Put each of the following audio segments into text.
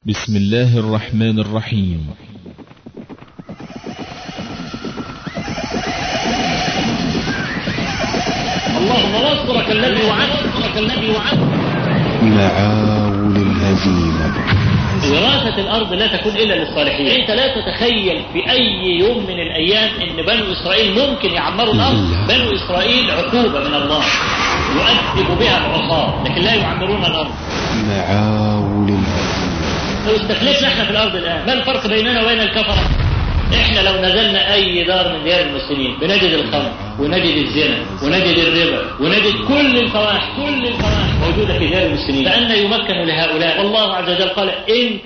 بسم الله الرحمن الرحيم. اللهم نصرك الذي وعدت معاول الهزيمة. وراثة الأرض لا تكون إلا للصالحين. أنت لا تتخيل في أي يوم من الأيام أن بنو إسرائيل ممكن يعمروا الأرض. بنو إسرائيل عقوبة من الله يؤدب بها العصاة، لكن لا يعمرون الأرض. معاول الهزيمة. لو استخلفنا احنا في الأرض الآن، ما الفرق بيننا وبين الكفرة؟ احنا لو نزلنا اي دار من ديار المسلمين بنجد الخمر ونجد الزنا ونجد الربا ونجد كل الفواحش موجودة في ديار المسلمين، فأنا يمكن لهؤلاء؟ والله عز وجل قال إن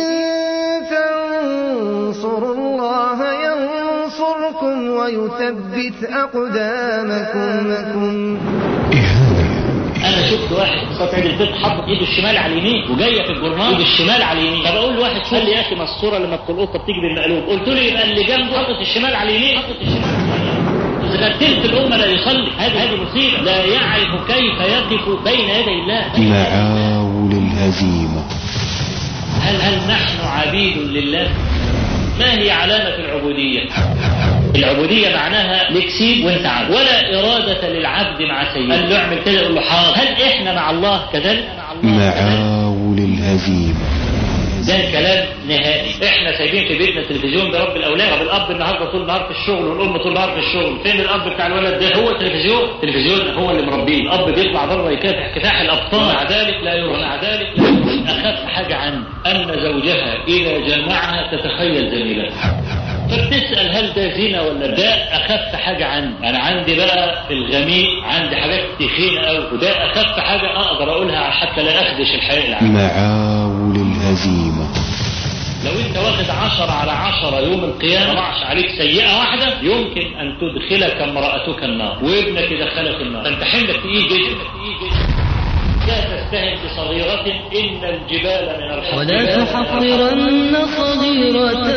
تنصروا الله ينصركم ويثبت أقدامكم. انا شفت واحد صوت عيد الفطر حط ايده الشمال على اليمين وجايه في الجرنان ايده الشمال على اليمين، فبقول لواحد قال لي يا اخي ما الصوره لما القطه بتيجي بالمقلوب، قلت له يبقى اللي جنبه حاطط الشمال على اليمين. اذا تلت الامه لا يصلي، هذه مصيبه، لا يعرف كيف يقف بين يدي الله. معاول الهزيمه. هل نحن عبيد لله؟ ما هي علامه العبوديه؟ العبودية معناها لكسيب وانت عبد، ولا إرادة للعبد مع سيده. قال له اعمل كده يقول له حاضر. هل احنا مع الله كذلك؟ معاول الهزيمة. ده الكلام نهائي. احنا سايبين في بيتنا التلفزيون برب الاولاد. طب الاب النهارده طول النهار في الشغل والام طول النهار في الشغل، فين الاب بتاع الولد ده؟ هو التلفزيون هو اللي مربيه. الاب بيطلع بره يكافح كفاح الابطال، مع ذلك لا يروح. اخف حاجه عنه ان زوجها اذا جمعها تتخيل زميلها، فبتسأل هل ده زنا ولا ده؟ أخف حاجة عنه. أنا عندي بقى في الغميق عندي حاجات تخينة أوي، وده أخف حاجة أقدر أقولها حتى لا أخدش الحقيقة العامة. معاول الهزيمة. لو أنت واخد 10 على 10 يوم القيامة طلعش عليك سيئة واحدة يمكن أن تدخلك امرأتك النار وابنك يدخلك النار، فأنت حملك تقيل جدا. لا تستهن بصغيرة إن الجبال من الحصى ولا تحقرن صغيرة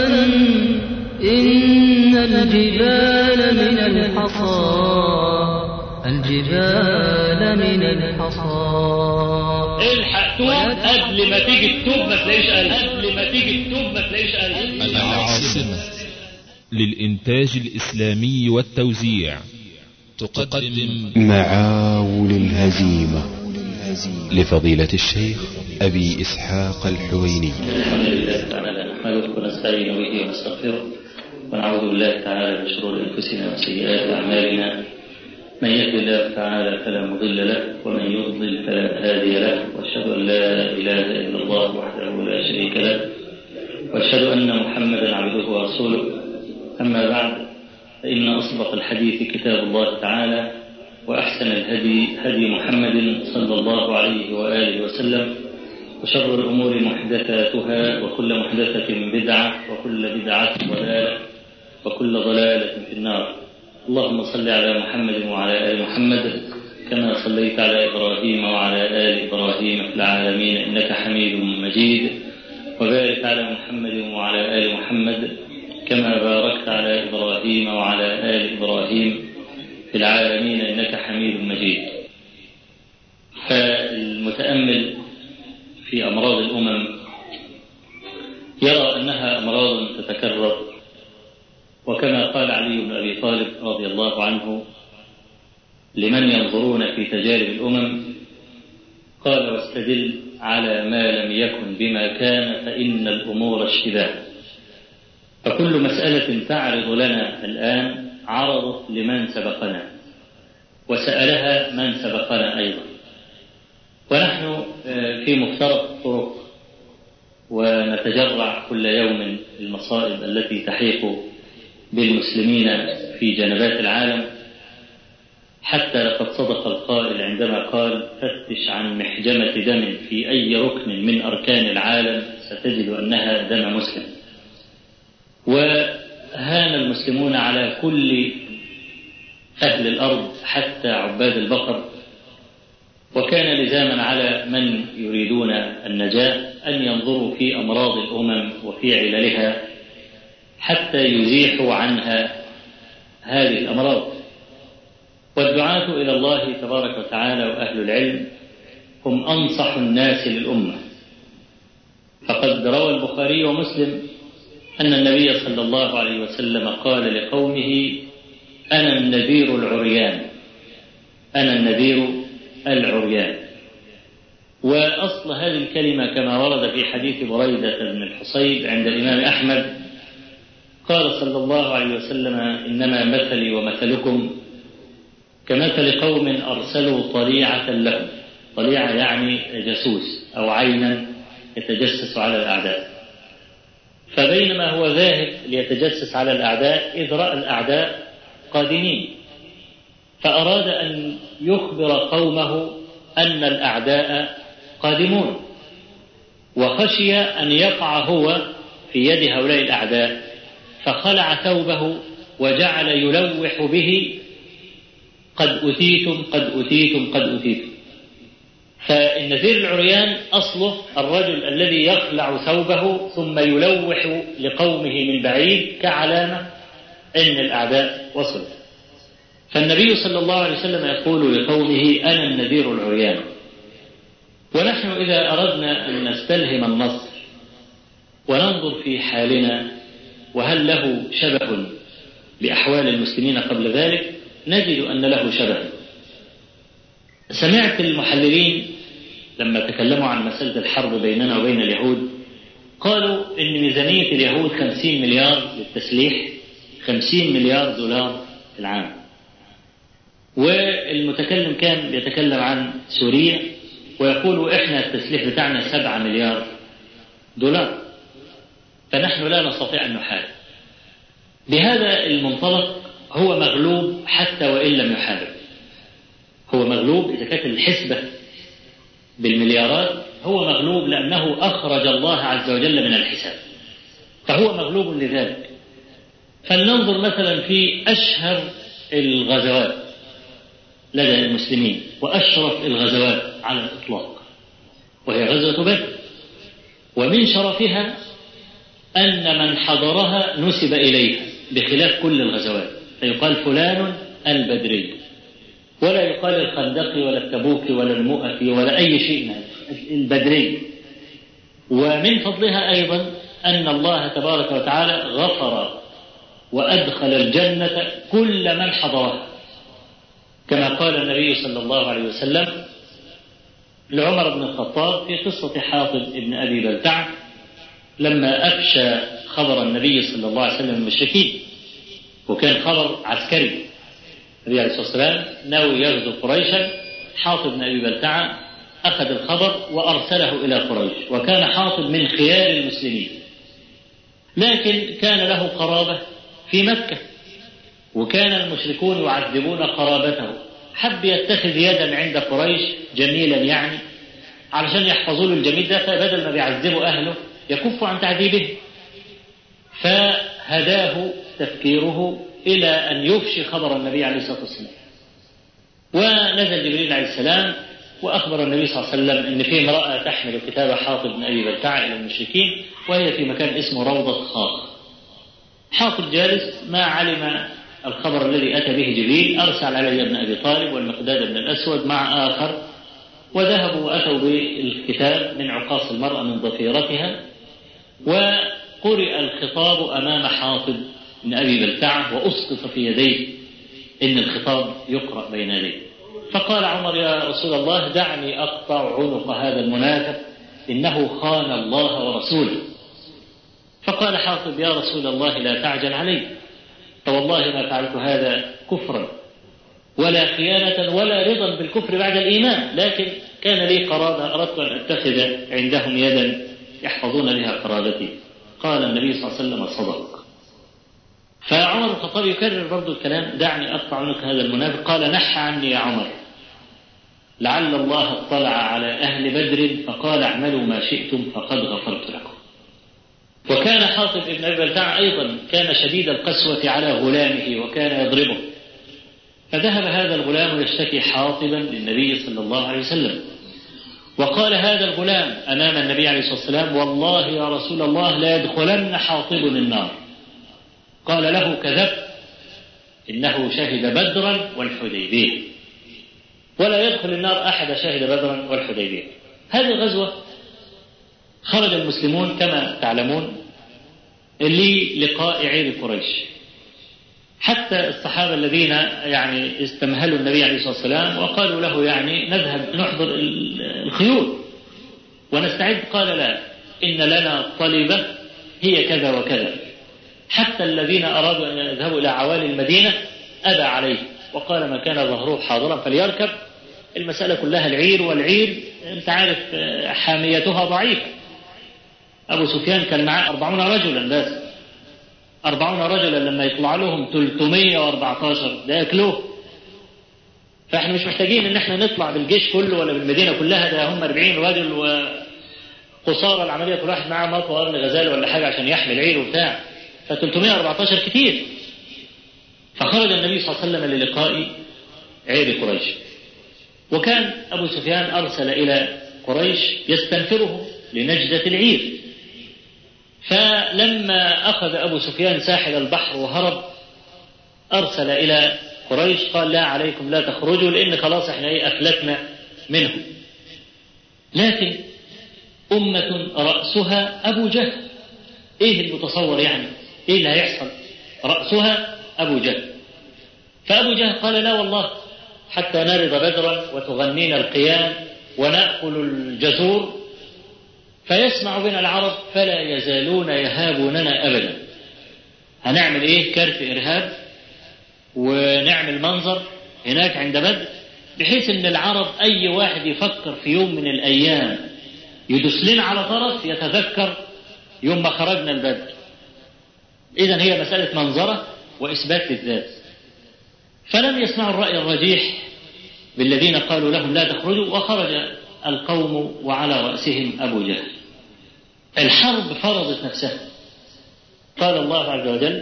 إن الجبال من الحصى. الحق توب قبل ما تيجي التوب ما تلاقيش قلب. العاصمة للإنتاج الإسلامي والتوزيع تقدم معاول الهزيمة لفضيلة الشيخ أبي إسحاق الحويني. الحمد لله تعالى نحمده ونستعين به ونستغفره ونعوذ بالله تعالى من شرور أنفسنا وسيئات أعمالنا، من يهد الله تعالى فلا مضل له ومن يضلل فلا هادي له، وأشهد أن لا إله إلا الله وحده لا شريك له، وأشهد أن محمدا عبده ورسوله. أما بعد، فإن أصدق الحديث كتاب الله تعالى، وأحسن الهدي هدي محمد صلى الله عليه وآله وسلم، وشر الأمور محدثاتها وكل محدثة بدعة وكل بدعة ضلالة وكل ضلالة في النار. اللهم صل على محمد وعلى آل محمد كما صليت على إبراهيم وعلى آل إبراهيم في العالمين إنك حميد مجيد، وبارك على محمد وعلى آل محمد كما باركت على إبراهيم وعلى آل إبراهيم في العالمين إنك حميد مجيد. فالمتأمل في أمراض الأمم يرى أنها أمراض تتكرر، وكما قال علي بن أبي طالب رضي الله عنه لمن ينظرون في تجارب الأمم، قال: واستدل على ما لم يكن بما كان فإن الأمور اشتباه. فكل مسألة تعرض لنا الآن عرضت لمن سبقنا وسألها من سبقنا أيضا، ونحن في مفترق الطرق ونتجرع كل يوم المصائب التي تحيق بالمسلمين في جنبات العالم، حتى لقد صدق القائل عندما قال: فتش عن محجمة دم في أي ركن من أركان العالم ستجد أنها دم مسلم. وهان المسلمون على كل أهل الأرض حتى عباد البقر، وكان لزاما على من يريدون النجاة أن ينظروا في أمراض الأمم وفي عللها حتى يزيحوا عنها هذه الأمراض. والدعاة إلى الله تبارك وتعالى وأهل العلم هم أنصح الناس للأمة، فقد روى البخاري ومسلم أن النبي صلى الله عليه وسلم قال لقومه: أنا النذير العريان، أنا النذير العريان. وأصل هذه الكلمة كما ورد في حديث بريدة بن الحصيب عند الإمام أحمد قال صلى الله عليه وسلم: إنما مثلي ومثلكم كمثل قوم أرسلوا طليعة لهم، طليعة يعني جاسوس أو عينا يتجسس على الأعداء، فبينما هو ذاهب ليتجسس على الأعداء إذ رأى الأعداء قادمين، فأراد أن يخبر قومه أن الأعداء قادمون، وخشي أن يقع هو في يد هؤلاء الأعداء، فخلع ثوبه وجعل يلوح به: قد أتيتم قد أتيتم قد أتيتم. فالنذير العريان أصله الرجل الذي يخلع ثوبه ثم يلوح لقومه من بعيد كعلامة أن الأعداء وصلت. فالنبي صلى الله عليه وسلم يقول لقومه: أنا النذير العريان. ونحن إذا أردنا أن نستلهم النصر وننظر في حالنا وهل له شبه بأحوال المسلمين قبل ذلك نجد أن له شبه. سمعت المحللين لما تكلموا عن مسألة الحرب بيننا وبين اليهود قالوا إن ميزانية اليهود 50 مليار للتسليح، 50 مليار دولار في العام. والمتكلم كان يتكلم عن سوريا ويقول إحنا التسليح بتاعنا 7 مليار دولار، فنحن لا نستطيع أن نحارب. بهذا المنطلق هو مغلوب حتى وإن لم يحارب، هو مغلوب إذا كانت الحسبة بالمليارات، هو مغلوب لأنه أخرج الله عز وجل من الحساب، فهو مغلوب لذلك. فلننظر مثلا في أشهر الغزوات لدى المسلمين وأشرف الغزوات على الإطلاق، وهي غزوة بدر، ومن شرفها أن من حضرها نسب إليها بخلاف كل الغزوات، فيقال فلان البدري، ولا يقال الخندقي ولا التبوكي ولا المؤتي ولا أي شيء، البدري. ومن فضلها أيضا أن الله تبارك وتعالى غفر وأدخل الجنة كل من حضرها، كما قال النبي صلى الله عليه وسلم لعمر بن الخطاب في قصة حاطب بن أبي بلتعة لما أفشى خبر النبي صلى الله عليه وسلم المشركين، وكان خبر عسكري. النبي عليه الصلاة والسلام ناوي يغزو قريشا، حاطب بن أبي بلتعة أخذ الخبر وأرسله إلى قريش، وكان حاطب من خيار المسلمين، لكن كان له قرابة في مكة، وكان المشركون يعذبون قرابته، حب يتخذ يدا عند قريش جميلا يعني علشان يحفظوا له الجميل ده، فبدل ما بيعذبوا أهله يكفوا عن تعذيبه. فهداه تفكيره إلى أن يفشي خبر النبي عليه الصلاة والسلام، ونزل جبريل عليه السلام وأخبر النبي صلى الله عليه وسلم أن في امرأة تحمل كتاب حاطب بن أبي بلتعة إلى المشركين، وهي في مكان اسمه روضة خاخ. حاطب جالس ما علم الخبر الذي أتى به جبريل، أرسل علي بن أبي طالب والمقداد بن الأسود مع آخر، وذهبوا وأتوا بالكتاب من عقاص المرأة من ضفيرتها، وقرئ الخطاب أمام حاطب بن أبي بلتعة وأسقط في يديه إن الخطاب يقرأ بين يديه. فقال عمر: يا رسول الله دعني أقطع عنق هذا المنافق، إنه خان الله ورسوله. فقال حاطب: يا رسول الله لا تعجل علي، فوالله ما فعلت هذا كفرا ولا خيانة ولا رضا بالكفر بعد الإيمان، لكن كان لي قرابة أردت أن أتخذ عندهم يدا يحفظون بها قرابتي. قال النبي صلى الله عليه وسلم: صدق. فعمر بن الخطاب يكرر برضو الكلام: دعني أقطع عنك هذا المنافق. قال: نح عني يا عمر، لعل الله اطلع على أهل بدر فقال اعملوا ما شئتم فقد غفرت لكم. وكان حاطب بن أبي بلتعة أيضا كان شديد القسوة على غلامه وكان يضربه، فذهب هذا الغلام يشتكي حاطبا للنبي صلى الله عليه وسلم، وقال هذا الغلام أمام النبي عليه الصلاة والسلام: والله يا رسول الله لا يدخلن حاطب النار. قال له: كذبت، إنه شهد بدرا والحديبية، ولا يدخل النار أحد شهد بدرا والحديبية. هذه الغزوة خرج المسلمون كما تعلمون للقاء عير قريش، حتى الصحابة الذين يعني استمهلوا النبي عليه الصلاة والسلام وقالوا له يعني نذهب نحضر الخيول ونستعد، قال لا، إن لنا طلبة هي كذا وكذا. حتى الذين أرادوا أن يذهبوا إلى عوالي المدينة أبى عليه وقال ما كان ظهره حاضرا فليركب. المسألة كلها العير، والعير أنت عارف حاميتها ضعيفة. أبو سفيان كان معاه 40 رجلا بس، 40 رجلا لما يطلع لهم 314 ده ياكلوه. فاحنا مش محتاجين ان احنا نطلع بالجيش كله ولا بالمدينة كلها، ده هم 40 رجل وقصارى العملية كل واحد معاه مطوى قرن غزال ولا حاجة عشان يحمل العير وبتاع، ف314 كتير. فخرج النبي صلى الله عليه وسلم للقاء عير قريش، وكان أبو سفيان أرسل إلى قريش يستنفره لنجدة العير. فلما أخذ أبو سفيان ساحل البحر وهرب أرسل إلى قريش قال لا عليكم لا تخرجوا لأن خلاص احنا أفلتنا منهم. لكن أمة رأسها أبو جهل، إيه المتصور يعني؟ إيه اللي هيحصل؟ رأسها أبو جهل. فأبو جهل قال لا والله حتى نرض بدرا وتغنينا القيام ونأكل الجزور فيسمع بنا العرب فلا يزالون يهابوننا أبدا. هنعمل إيه؟ كرف إرهاب ونعمل منظر هناك عند بدر بحيث أن العرب أي واحد يفكر في يوم من الأيام يدوس لنا على طرف يتذكر يوم ما خرجنا البدر. إذن هي مسألة منظرة وإثبات للذات. فلم يسمعوا الرأي الرجيح بالذين قالوا لهم لا تخرجوا، وخرج القوم وعلى رأسهم أبو جهل. الحرب فرضت نفسها. قال الله عز وجل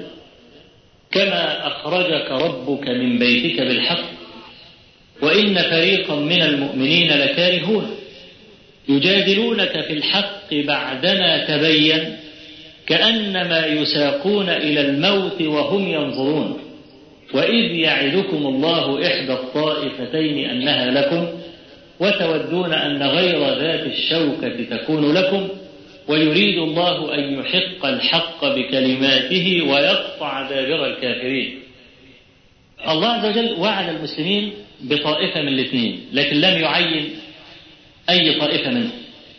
كما أخرجك ربك من بيتك بالحق وإن فريقا من المؤمنين لكارهون يجادلونك في الحق بعدما تبين كأنما يساقون إلى الموت وهم ينظرون وإذ يعدكم الله إحدى الطائفتين أنها لكم وتودون أن غير ذات الشوكة تكون لكم ويريد الله أن يحق الحق بكلماته ويقطع دابر الكافرين. الله عز وجل وعد المسلمين بطائفة من الاثنين لكن لم يعين أي طائفة منهم.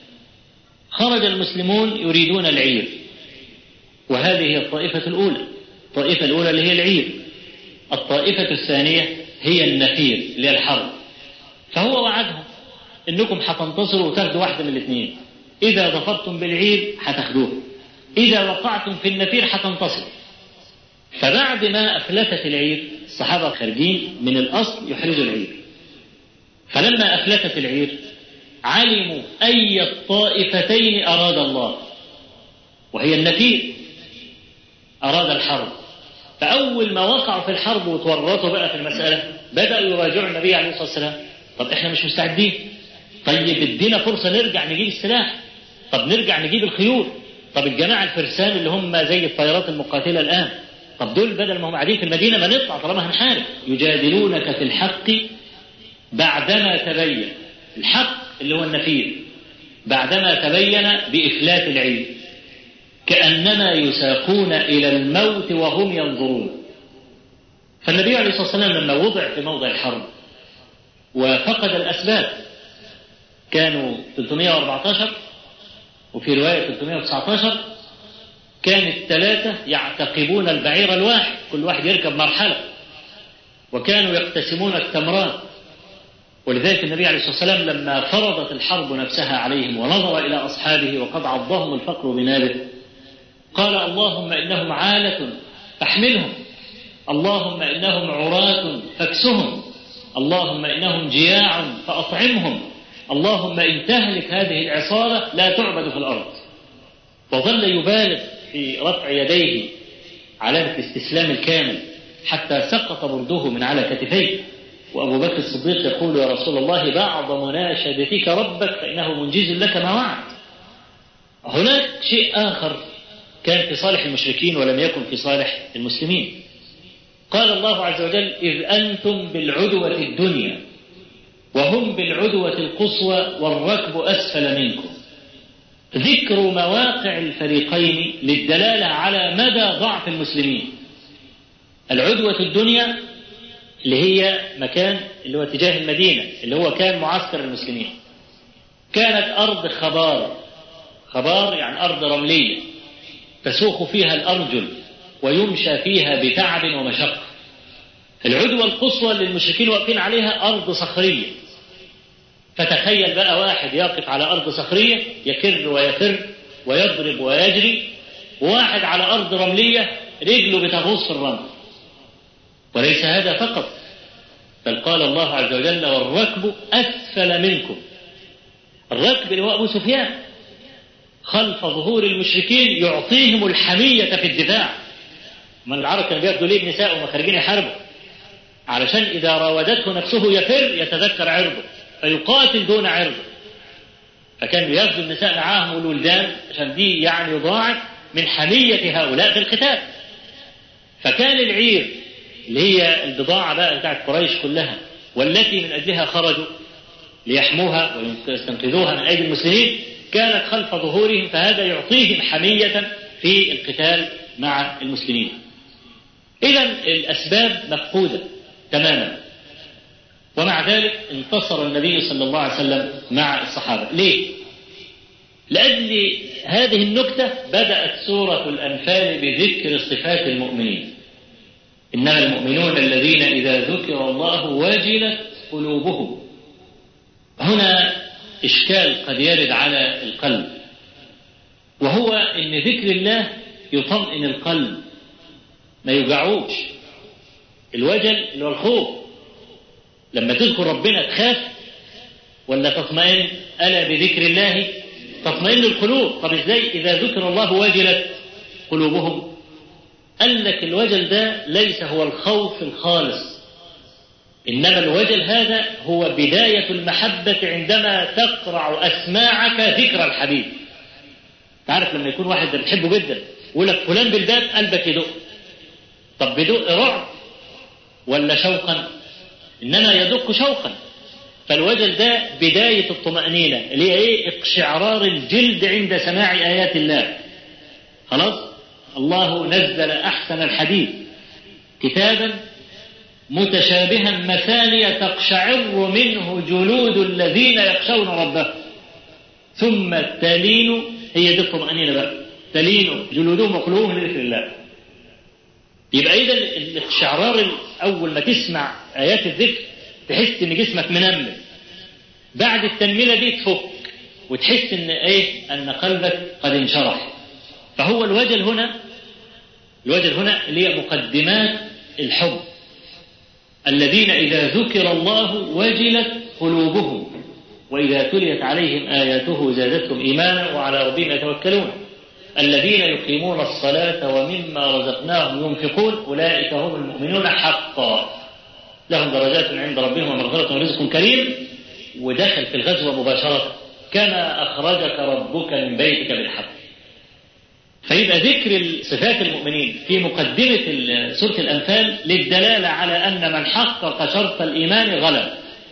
خرج المسلمون يريدون العير، وهذه هي الطائفة الأولى. الطائفة الأولى اللي هي العير. الطائفة الثانية هي النفير اللي هي الحرب. فهو وعدهم إنكم حتنتصروا وتاخدوا واحدة من الاثنين، إذا ظفرتم بالعير حتاخدوه، إذا وقعتم في النفير حتنتصروا. فبعد ما أفلتت العير الصحابة خارجين من الأصل يحرزوا العير، فلما أفلتت العير علموا أي الطائفتين أراد الله، وهي النفير أراد الحرب. فأول ما وقعوا في الحرب وتورطوا بقى في المسألة بدأوا يراجعوا النبي عليه الصلاة والسلام. طب إحنا مش مستعدين، طيب ادينا فرصة نرجع نجيب السلاح، طب نرجع نجيب الخيول، طب الجماعة الفرسان اللي هم زي الطيارات المقاتلة الآن، طب دول بدل ما هم قاعدين في المدينة ما نطلع طالما هنحارب. يجادلونك في الحق بعدما تبين، الحق اللي هو النفير بعدما تبين بإفلات العير كأنما يساقون إلى الموت وهم ينظرون. فالنبي عليه الصلاة والسلام لما وضع في موضع الحرب وفقد الأسباب، كانوا 314 وفي رواية 319، كان الثلاثة يعتقبون البعير الواحد، كل واحد يركب مرحلة، وكانوا يقتسمون التمرات. ولذلك النبي عليه الصلاة والسلام لما فرضت الحرب نفسها عليهم ونظر إلى أصحابه وقد عضهم الفقر بنابه قال اللهم إنهم عالة فاحملهم، اللهم إنهم عراة فاكسهم، اللهم إنهم جياع فأطعمهم، اللهم إن تهلك هذه العصابة لا تعبد في الأرض. وظل يبالغ في رفع يديه علامة الاستسلام الكامل حتى سقط برده من على كتفيه. وأبو بكر الصديق يقول يا رسول الله بعض مناشدتك ربك فإنه منجز لك ما وعد. هناك شيء آخر كان في صالح المشركين ولم يكن في صالح المسلمين. قال الله عز وجل إذ أنتم بالعدوة الدنيا وهم بالعدوة القصوى والركب أسفل منكم ذكر مواقع الفريقين للدلالة على مدى ضعف المسلمين. العدوة الدنيا اللي هي مكان اللي هو اتجاه المدينة اللي هو كان معسكر المسلمين، كانت أرض خبار يعني أرض رملية تسوق فيها الأرجل ويمشى فيها بتعب ومشقة. العدوة القصوى اللي المشركين واقفين عليها أرض صخرية، فتخيل بقى واحد يقف على أرض صخرية يكر ويفر ويضرب ويجري، وواحد على أرض رملية رجله بتغوص في الرمل. وليس هذا فقط، بل قال الله عز وجل والركب أسفل منكم. الركب اللي هو أبو سفيان خلف ظهور المشركين يعطيهم الحمية في الدفاع. من العرب كانوا بياخدوا ليه النساء وما خارجين يحاربوا، علشان إذا راودته نفسه يفر يتذكر عرضه فيقاتل دون عرضه، فكانوا ياخدوا النساء معاهم والولدان عشان دي يعني يضاعف من حمية هؤلاء في القتال. فكان العير اللي هي البضاعة بقى بتاعت قريش كلها والتي من أجلها خرجوا ليحموها ويستنقذوها من أيدي المسلمين كانت خلف ظهورهم، فهذا يعطيهم حمية في القتال مع المسلمين. إذن الأسباب مفقودة تماما، ومع ذلك انتصر النبي صلى الله عليه وسلم مع الصحابة. ليه؟ لأجل هذه النكتة بدأت سورة الأنفال بذكر صفات المؤمنين. إنما المؤمنون الذين إذا ذكر الله وجلت قلوبهم. هنا إشكال قد يرد على القلب، وهو إن ذكر الله يطمئن القلب ما يوجعوش. الوجل اللي هو الخوف، لما تذكر ربنا تخاف ولا تطمئن؟ ألا بذكر الله تطمئن القلوب. طب إزاي إذا ذكر الله وجلت قلوبهم؟ قال لك الوجل ده ليس هو الخوف الخالص، إنما الوجل هذا هو بداية المحبة عندما تقرع أسماعك ذكر الحبيب. تعرف لما يكون واحد ده بتحبه جدا يقول لك فلان بالباب قلبك يدق. طب بدق رعب ولا شوقا؟ إنما يدق شوقا. فالوجل ده بداية الطمأنينة اللي هي إيه؟ اقشعرار الجلد عند سماع آيات الله. خلاص؟ الله نزل أحسن الحديث كتابا متشابها مثانية تقشعر منه جلود الذين يخشون ربهم ثم تلين، هي دي الطمأنينة بقى، تلين جلودهم وقلوبهم لذكر الله. يبقى إذا الاقشعرار أول ما تسمع آيات الذكر تحس إن جسمك منمل، بعد التنميلة دي تفك وتحس إن إيه؟ أن قلبك قد انشرح. فهو الوجل هنا اللي هي مقدمات الحب. الذين إذا ذكر الله وجلت قلوبهم وإذا تليت عليهم آياته زادتهم إيمانا وعلى ربهم يتوكلون الذين يقيمون الصلاة ومما رزقناهم ينفقون أولئك هم المؤمنون حقا لهم درجات عند ربهم ومغفرة ورزق كريم. ودخل في الغزوة مباشرة كما أخرجك ربك من بيتك بالحق. فيبقى ذكر صفات المؤمنين في مقدمة سورة الأنفال للدلالة على أن من حقق شرط الإيمان غلب.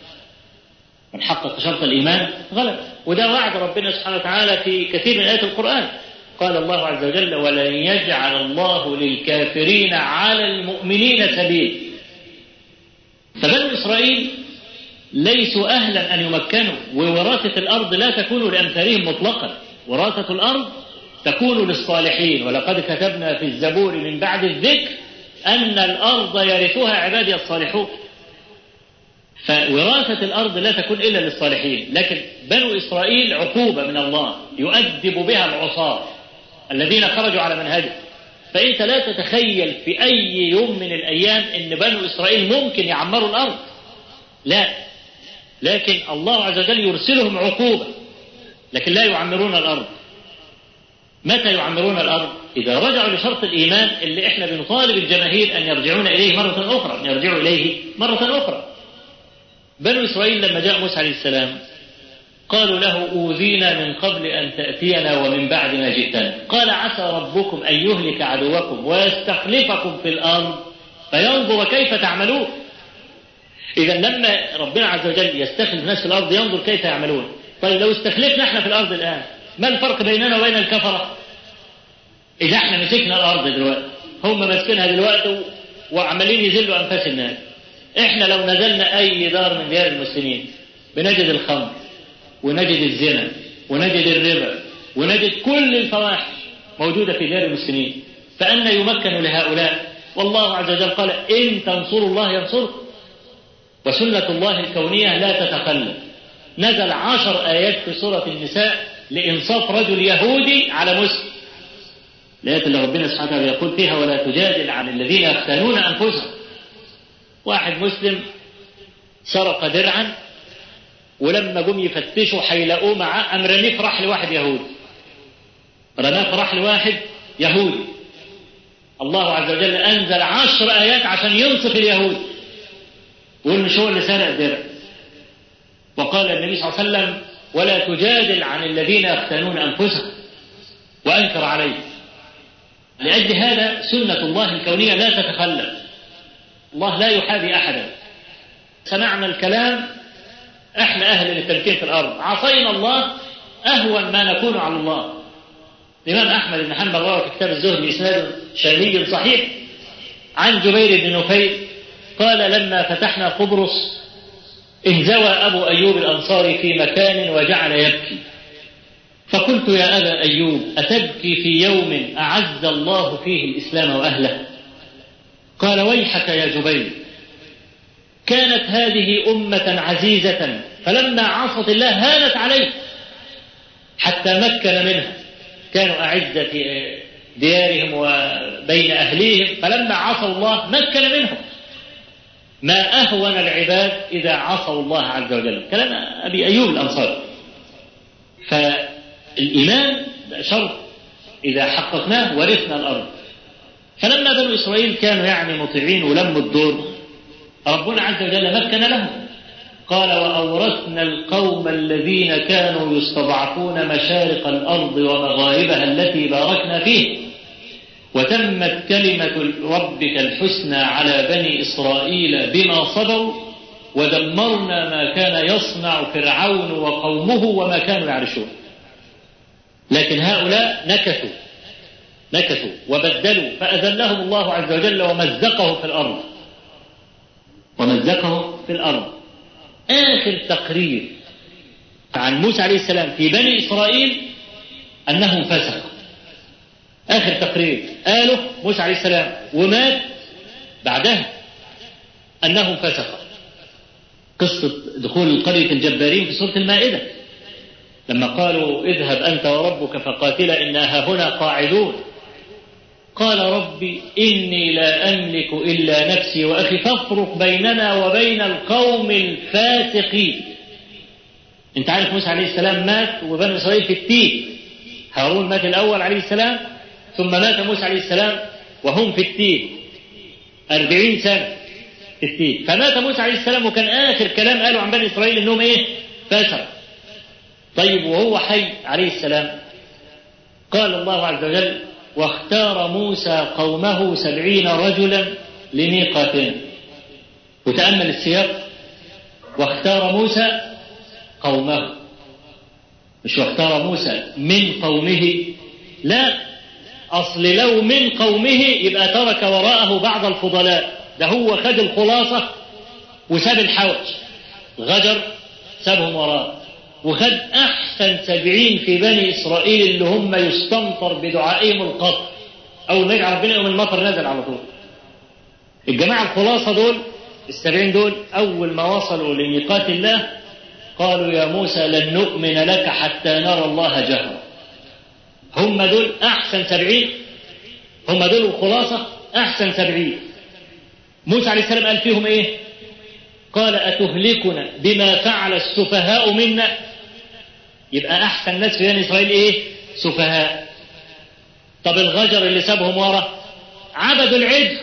من حقق شرط الإيمان غلب، وده وعد ربنا سبحانه وتعالى في كثير من آيات القرآن. قال الله عز وجل ولن يجعل الله للكافرين على المؤمنين سبيل. فبنو إسرائيل ليسوا أهلا أن يمكنوا، ووراثة الأرض لا تكون لأمثالهم مطلقا، وراثة الأرض تكون للصالحين. ولقد كتبنا في الزبور من بعد الذكر أن الأرض يرثها عبادي الصالحون. فوراثة الأرض لا تكون إلا للصالحين، لكن بنو إسرائيل عقوبة من الله يؤدب بها العصاة الذين خرجوا على منهجه. فأنت لا تتخيل في أي يوم من الأيام أن بنو إسرائيل ممكن يعمروا الأرض، لا، لكن الله عز وجل يرسلهم عقوبة، لكن لا يعمرون الأرض. متى يعمرون الأرض؟ إذا رجعوا لشرط الإيمان اللي إحنا بنطالب الجماهير أن يرجعون إليه مرة أخرى، أن يرجعوا إليه مرة أخرى. بنو إسرائيل لما جاء موسى عليه السلام قالوا له أوذينا من قبل أن تأتينا ومن بعد ما جئتنا، قال عسى ربكم أن يهلك عدوكم ويستخلفكم في الأرض فينظر كيف تعملون. إذا لما ربنا عز وجل يستخلف الناس في الأرض ينظر كيف يعملون. طيب لو استخلفنا احنا في الأرض الآن ما الفرق بيننا وبين الكفرة؟ إذا احنا مسكنا الأرض دلوقتي، هم ماسكينها دلوقتي وعمالين يذلوا أنفاس الناس. احنا لو نزلنا أي دار من ديار المسلمين بنجد الخمر ونجد الزنا ونجد الربا ونجد كل الفواحش موجودة في ديار المسلمين، فأنا يمكن لهؤلاء؟ والله عز وجل قال إن تنصروا الله ينصركم، وسنة الله الكونية لا تتخلف. نزل 10 آيات في سورة النساء لإنصاف رجل يهودي على مسلم، الآيات اللي ربنا سبحانه وتعالى يقول فيها ولا تجادل عن الذين يختانون أنفسهم. واحد مسلم سرق درعا، ولما جم يفتشوا حيلاقوه معاه، قام رميه في رحل واحد يهودي، رماه في رحل واحد يهودي. الله عز وجل أنزل 10 آيات عشان ينصف اليهود، يقول مش هو اللي سرق درع. وقال النبي صلى الله عليه وسلم ولا تجادل عن الذين يختانون أنفسهم، وأنكر عليه. لأجل هذا سنة الله الكونية لا تتخلف، الله لا يحابي أحدا. سمعنا الكلام، احنا أهل للتمكين في الأرض، عصينا الله أهون ما نكون على الله. الإمام أحمد بن حنبل روى في كتاب الزهد بإسناد شامي صحيح عن جبير بن نفيل قال لما فتحنا قبرص انزوى أبو أيوب الأنصاري في مكان وجعل يبكي، فقلت يا أبا أيوب أتبكي في يوم أعز الله فيه الإسلام وأهله؟ قال ويحك يا جبير، كانت هذه أمة عزيزة فلما عصت الله هانت عليه حتى مكن منها، كانوا أعزة في ديارهم وبين أهليهم، فلما عصوا الله مكن منهم. ما أهون العباد إذا عصوا الله عز وجل، كلام أبي أيوب الأنصاري. فالإيمان شرط إذا حققناه ورثنا الأرض. فلما بنو إسرائيل كانوا مطيعين ولموا الدور، ربنا عز وجل مكن لهم، قال وأورثنا القوم الذين كانوا يستضعفون مشارق الأرض ومغاربها التي باركنا فيه وتمت كلمة ربك الحسنى على بني إسرائيل بما صبروا ودمرنا ما كان يصنع فرعون وقومه وما كانوا يعرشون. لكن هؤلاء نكثوا وبدلوا فأذلهم الله عز وجل ومزقهم في الأرض. آخر تقرير عن موسى عليه السلام في بني إسرائيل أنهم فسقوا. آخر تقرير قاله موسى عليه السلام ومات بعدها أنهم فسقوا. قصة دخول قرية الجبارين في سورة المائدة لما قالوا اذهب أنت وربك فقاتلا إنا هنا قاعدون، قال ربي إني لا أملك إلا نفسي وأخي فافرق بيننا وبين القوم الفاسقين. انت عارف موسى عليه السلام مات وبني إسرائيل في التيه، هارون مات الأول عليه السلام ثم مات موسى عليه السلام وهم في التيه 40 سنة في التيه. فمات موسى عليه السلام وكان آخر كلام قالوا عن بني إسرائيل إنهم فاسق. طيب وهو حي عليه السلام قال الله عز وجل واختار موسى قومه 70 رجلا لميقاتنا. وتأمل السياق، واختار موسى قومه، مش واختار موسى من قومه، لا، أصل لو من قومه يبقى ترك وراءه بعض الفضلاء، ده هو خد الخلاصة وساب الحوش، غجر سابهم وراءه وخد أحسن 70 في بني إسرائيل اللي هم يستمطر بدعائهم القطر، أول ما يجعل ربنا يوم المطر نزل على طول. الجماعة الخلاصة دول 70 دول أول ما وصلوا لميقات الله قالوا يا موسى لن نؤمن لك حتى نرى الله جهرا. هم دول أحسن 70، هم دول الخلاصة أحسن 70. موسى عليه السلام قال فيهم قال أتهلكنا بما فعل السفهاء منا؟ يبقى أحسن ناس في بني إسرائيل سفهاء. طب الغجر اللي سابهم ورا عبدوا العجل،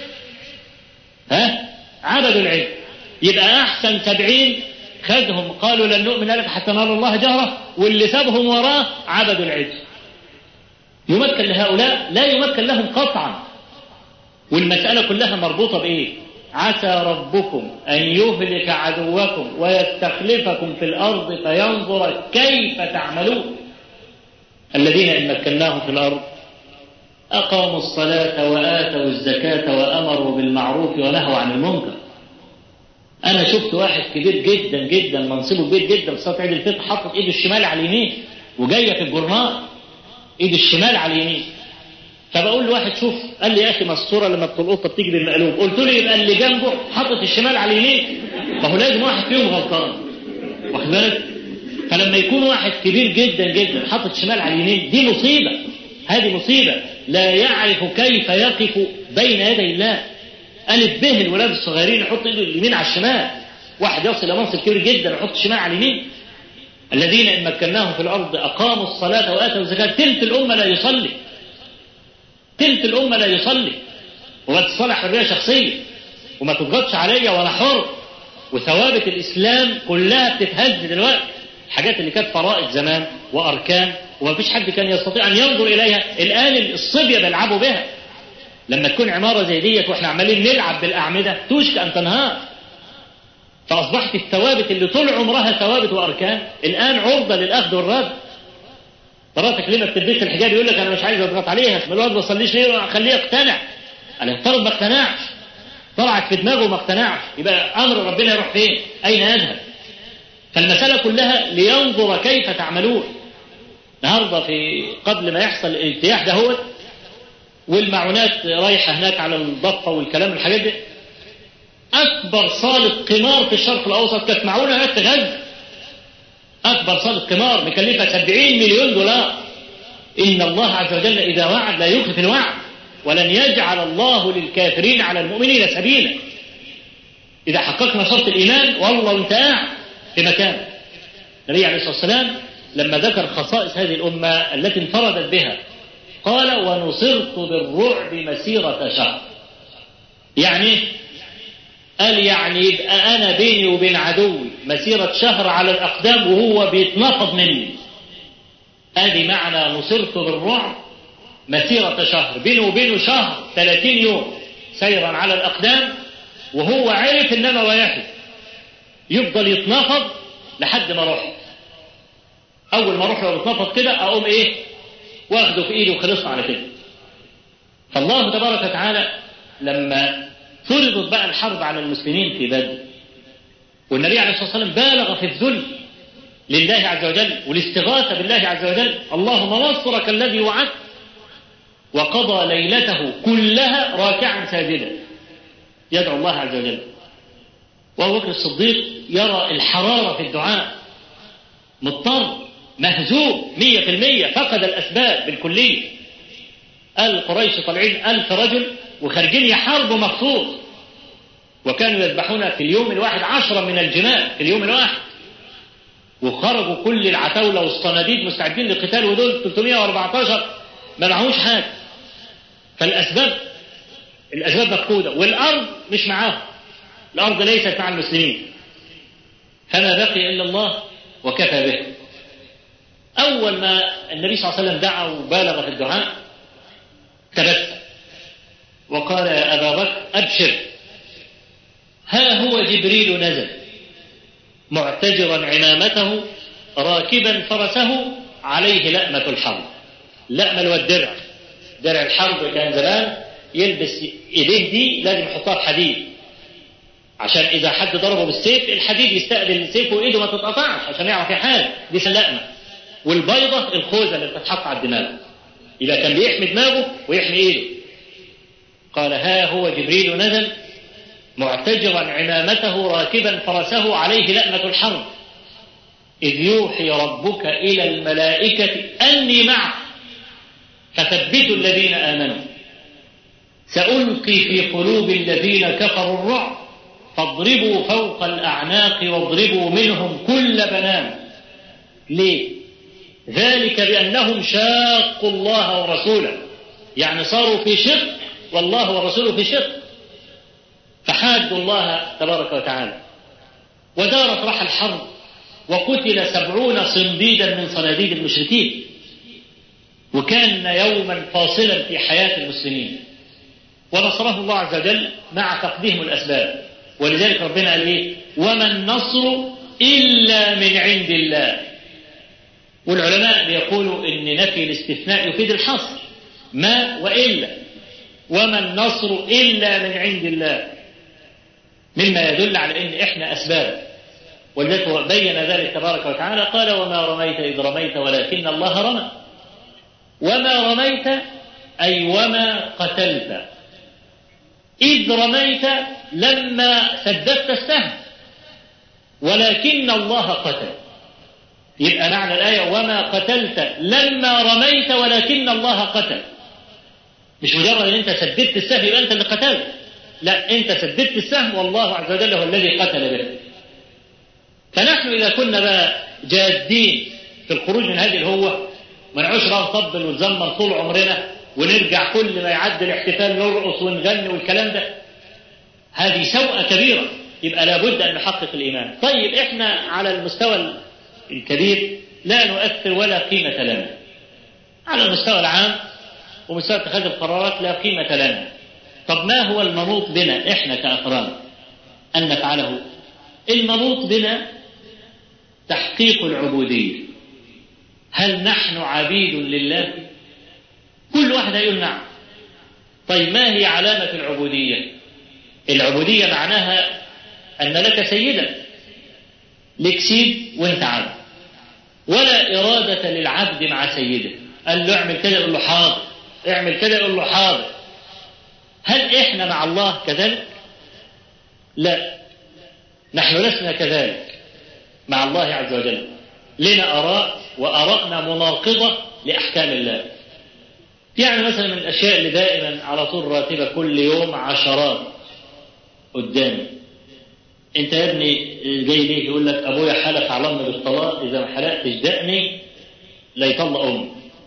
عبدوا العجل، يبقى أحسن 70 خذهم قالوا لن نؤمن لك حتى نرى الله جهرة، واللي سابهم وراه عبدوا العجل. يمكن لهؤلاء؟ لا يمكن لهم قطعا. والمسألة كلها مربوطة عسى ربكم أن يهلك عدوكم ويستخلفكم في الأرض فينظر كيف تعملون. الذين إن مكناهم في الأرض أقاموا الصلاة وآتوا الزكاة وأمروا بالمعروف ونهوا عن المنكر. أنا شفت واحد كبير جدا جدا منصبه كبير جدا في صلاة عيد الفطر حاطط إيده الشمال على اليمين، وجاية في الجورنال إيده الشمال على اليمين. فبقول لواحد شوف، قال لي يا أخي ما الصورة لما القطة بتيجي بالمقلوب. قلت له يبقى اللي جنبه حاطط الشمال على اليمين، فهو لازم واحد فيهم غلطان، واخد بالك؟ فلما يكون واحد كبير جدا جدا حاطط الشمال على اليمين دي مصيبة، هذه مصيبة. لا يعرف كيف يقف بين يدي الله. ألف به الولاد الصغيرين يحط ايده اليمين على الشمال، واحد يصل إلى منصب كبير جدا يحط الشمال على اليمين. الذين إن مكناهم في الأرض أقاموا الصلاة وآتوا الزكاة. تلت الأمة لا يصلي، تلت الأمة لا يصلي، وما تصلح حرية شخصية وما تضغطش عليا ولا حر، وثوابت الإسلام كلها بتتهز دلوقتي. الحاجات اللي كانت فرائض زمان وأركان وما فيش حد كان يستطيع أن ينظر إليها، الآن الصبية بيلعبوا بها. لما تكون عمارة زي ديت واحنا عمالين نلعب بالأعمدة توشك أن تنهار. فأصبحت الثوابت اللي طول عمرها ثوابت وأركان الآن عرضة للأخذ والرد. مراتك ليه ما بتديك الحجاب؟ يقول لك أنا مش عايز أضغط عليها، ما الواد ما بيصليش ليه؟ خليه يقتنع. أنا افترض ما اقتنعش، طلعت في دماغه وما اقتنعش، يبقى أمر ربنا يروح فين؟ أين يذهب؟ فالمسألة كلها لينظر كيف تعملون. النهارده في قبل ما يحصل الاجتياح ده هو والمعونات رايحة هناك على الضفة والكلام الحاجات دي، أكبر صالة قمار في الشرق الأوسط كانت معونة هناك في غزة. أكبر صالة قمار مكلفة 70 مليون دولار. إن الله عز وجل إذا وعد لا يخلف الوعد، ولن يجعل الله للكافرين على المؤمنين سبيلا. إذا حققنا شرط الإيمان والله وانت قاعد في مكان. النبي عليه الصلاة والسلام لما ذكر خصائص هذه الأمة التي انفردت بها قال ونصرت بالرعب مسيرة شهر. يعني قال يعني يبقى أنا بيني وبين عدوي مسيرة شهر على الأقدام وهو بيتنفض مني. هذه معنى نصرت بالرعب مسيرة شهر، بيني وبينه شهر 30 يوم سيرا على الأقدام، وهو عارف إنما ويحد يفضل يتنفض لحد ما رحت. أول ما روح له يتنفض كده أقوم إيه واخده في إيده وخلصنا على كده. فالله تبارك وتعالى لما فرضت بقى الحرب على المسلمين في بدر، والنبي عليه الصلاة والسلام بالغ في الذل لله عز وجل والاستغاثة بالله عز وجل، اللهم نصرك الذي وعدت، وقضى ليلته كلها راكعا ساجدا يدعو الله عز وجل. وأبو بكر الصديق يرى الحرارة في الدعاء، مضطر مهزوم 100%، فقد الأسباب بالكلية. قال قريش طالعين 1000 رجل وخارجين يحاربوا مخصوص، وكانوا يذبحون في اليوم الواحد 10 من الجمال في اليوم الواحد، وخرجوا كل العتاولة والصناديد مستعدين للقتال، ودول 314 ما معهوش حاجة. فالأسباب مفقودة، والأرض مش معاهم، الأرض ليست مع المسلمين، فما بقي إلا الله وكفى به. أول ما النبي صلى الله عليه وسلم دعا وبالغ في الدعاء تبسم وقال يا أبا بكر أبشر، ها هو جبريل نزل معتجرا عمامته راكبا فرسه عليه لأمة الحرب. لأمة والدرع، درع الحرب كان زمان يلبس إيديه دي لازم يحطها في حديد، عشان إذا حد ضربه بالسيف الحديد يستقبل السيف وإيده ما تتقطعش عشان يعرف يحارب. دي اللأمة. والبيضة الخوذة اللي بتتحط على الدماغ، إذا كان بيحمي دماغه ويحمي إيده. قال ها هو جبريل نزل معتجرا عمامته راكبا فرسه عليه لأمة الحرب، إذ يوحي ربك إلى الملائكة أني معك فثبتوا الذين آمنوا سألقي في قلوب الذين كفروا الرعب فاضربوا فوق الأعناق واضربوا منهم كل بنان. ليه؟ ذلك بأنهم شاقوا الله ورسوله، يعني صاروا في شق والله ورسوله في شق، فحادوا الله تبارك وتعالى. ودارت رحى الحرب وقتل 70 صنديدا من صناديد المشركين، وكان يوما فاصلا في حياة المسلمين، ونصره الله عز وجل مع تقديم الأسباب. ولذلك ربنا قال إيه؟ وما النصر إلا من عند الله. والعلماء بيقولوا إن نفي الاستثناء يفيد الحصر، ما وإلا، وما النصر إلا من عند الله، مما يدل على إن إحنا أسباب. ولذلك بين ذلك تبارك وتعالى قال وما رميت إذ رميت ولكن الله رمى. وما رميت أي وما قتلت إذ رميت لما سددت السهم، ولكن الله قتل. يبقى معنى الآية وما قتلت لما رميت ولكن الله قتل، مش مجرد ان انت سددت السهم يبقى انت اللي قتلت، لا، انت سددت السهم والله عز وجل هو الذي قتل به. فنحن اذا كنا بقى جادين في الخروج من هذه الهوة، ما نعوش بقى نطبل ونزمر طول عمرنا ونرجع كل ما يعدي الاحتفال نرقص ونغني والكلام ده، هذه سوءة كبيرة. يبقى لابد ان نحقق الايمان. طيب احنا على المستوى الكبير لا نؤثر ولا قيمة لنا، على المستوى العام ومستوى اتخاذ القرارات لا قيمة لنا. طب ما هو المنوط بنا احنا كأفراد ان نفعله؟ المنوط بنا تحقيق العبودية. هل نحن عبيد لله؟ كل واحد هيقول نعم. طيب ما هي علامة العبودية؟ العبودية معناها أن لك سيدا، لك سيد وانت عبد، ولا إرادة للعبد مع سيده. قال له اعمل كده يقول له حاضر، اعمل كده يقول له حاضر. هل احنا مع الله كذلك؟ لا، نحن لسنا كذلك مع الله عز وجل. لنا آراء وآراءنا مناقضة لأحكام الله. يعني مثلا من الأشياء اللي دائما على طول راتبة كل يوم عشرات قدامي، انت يا ابني جاي ليه؟ يقول لك ابويا حلف على امي بالطلاق، اذا ما حلقتش دقني لا يطلق امي.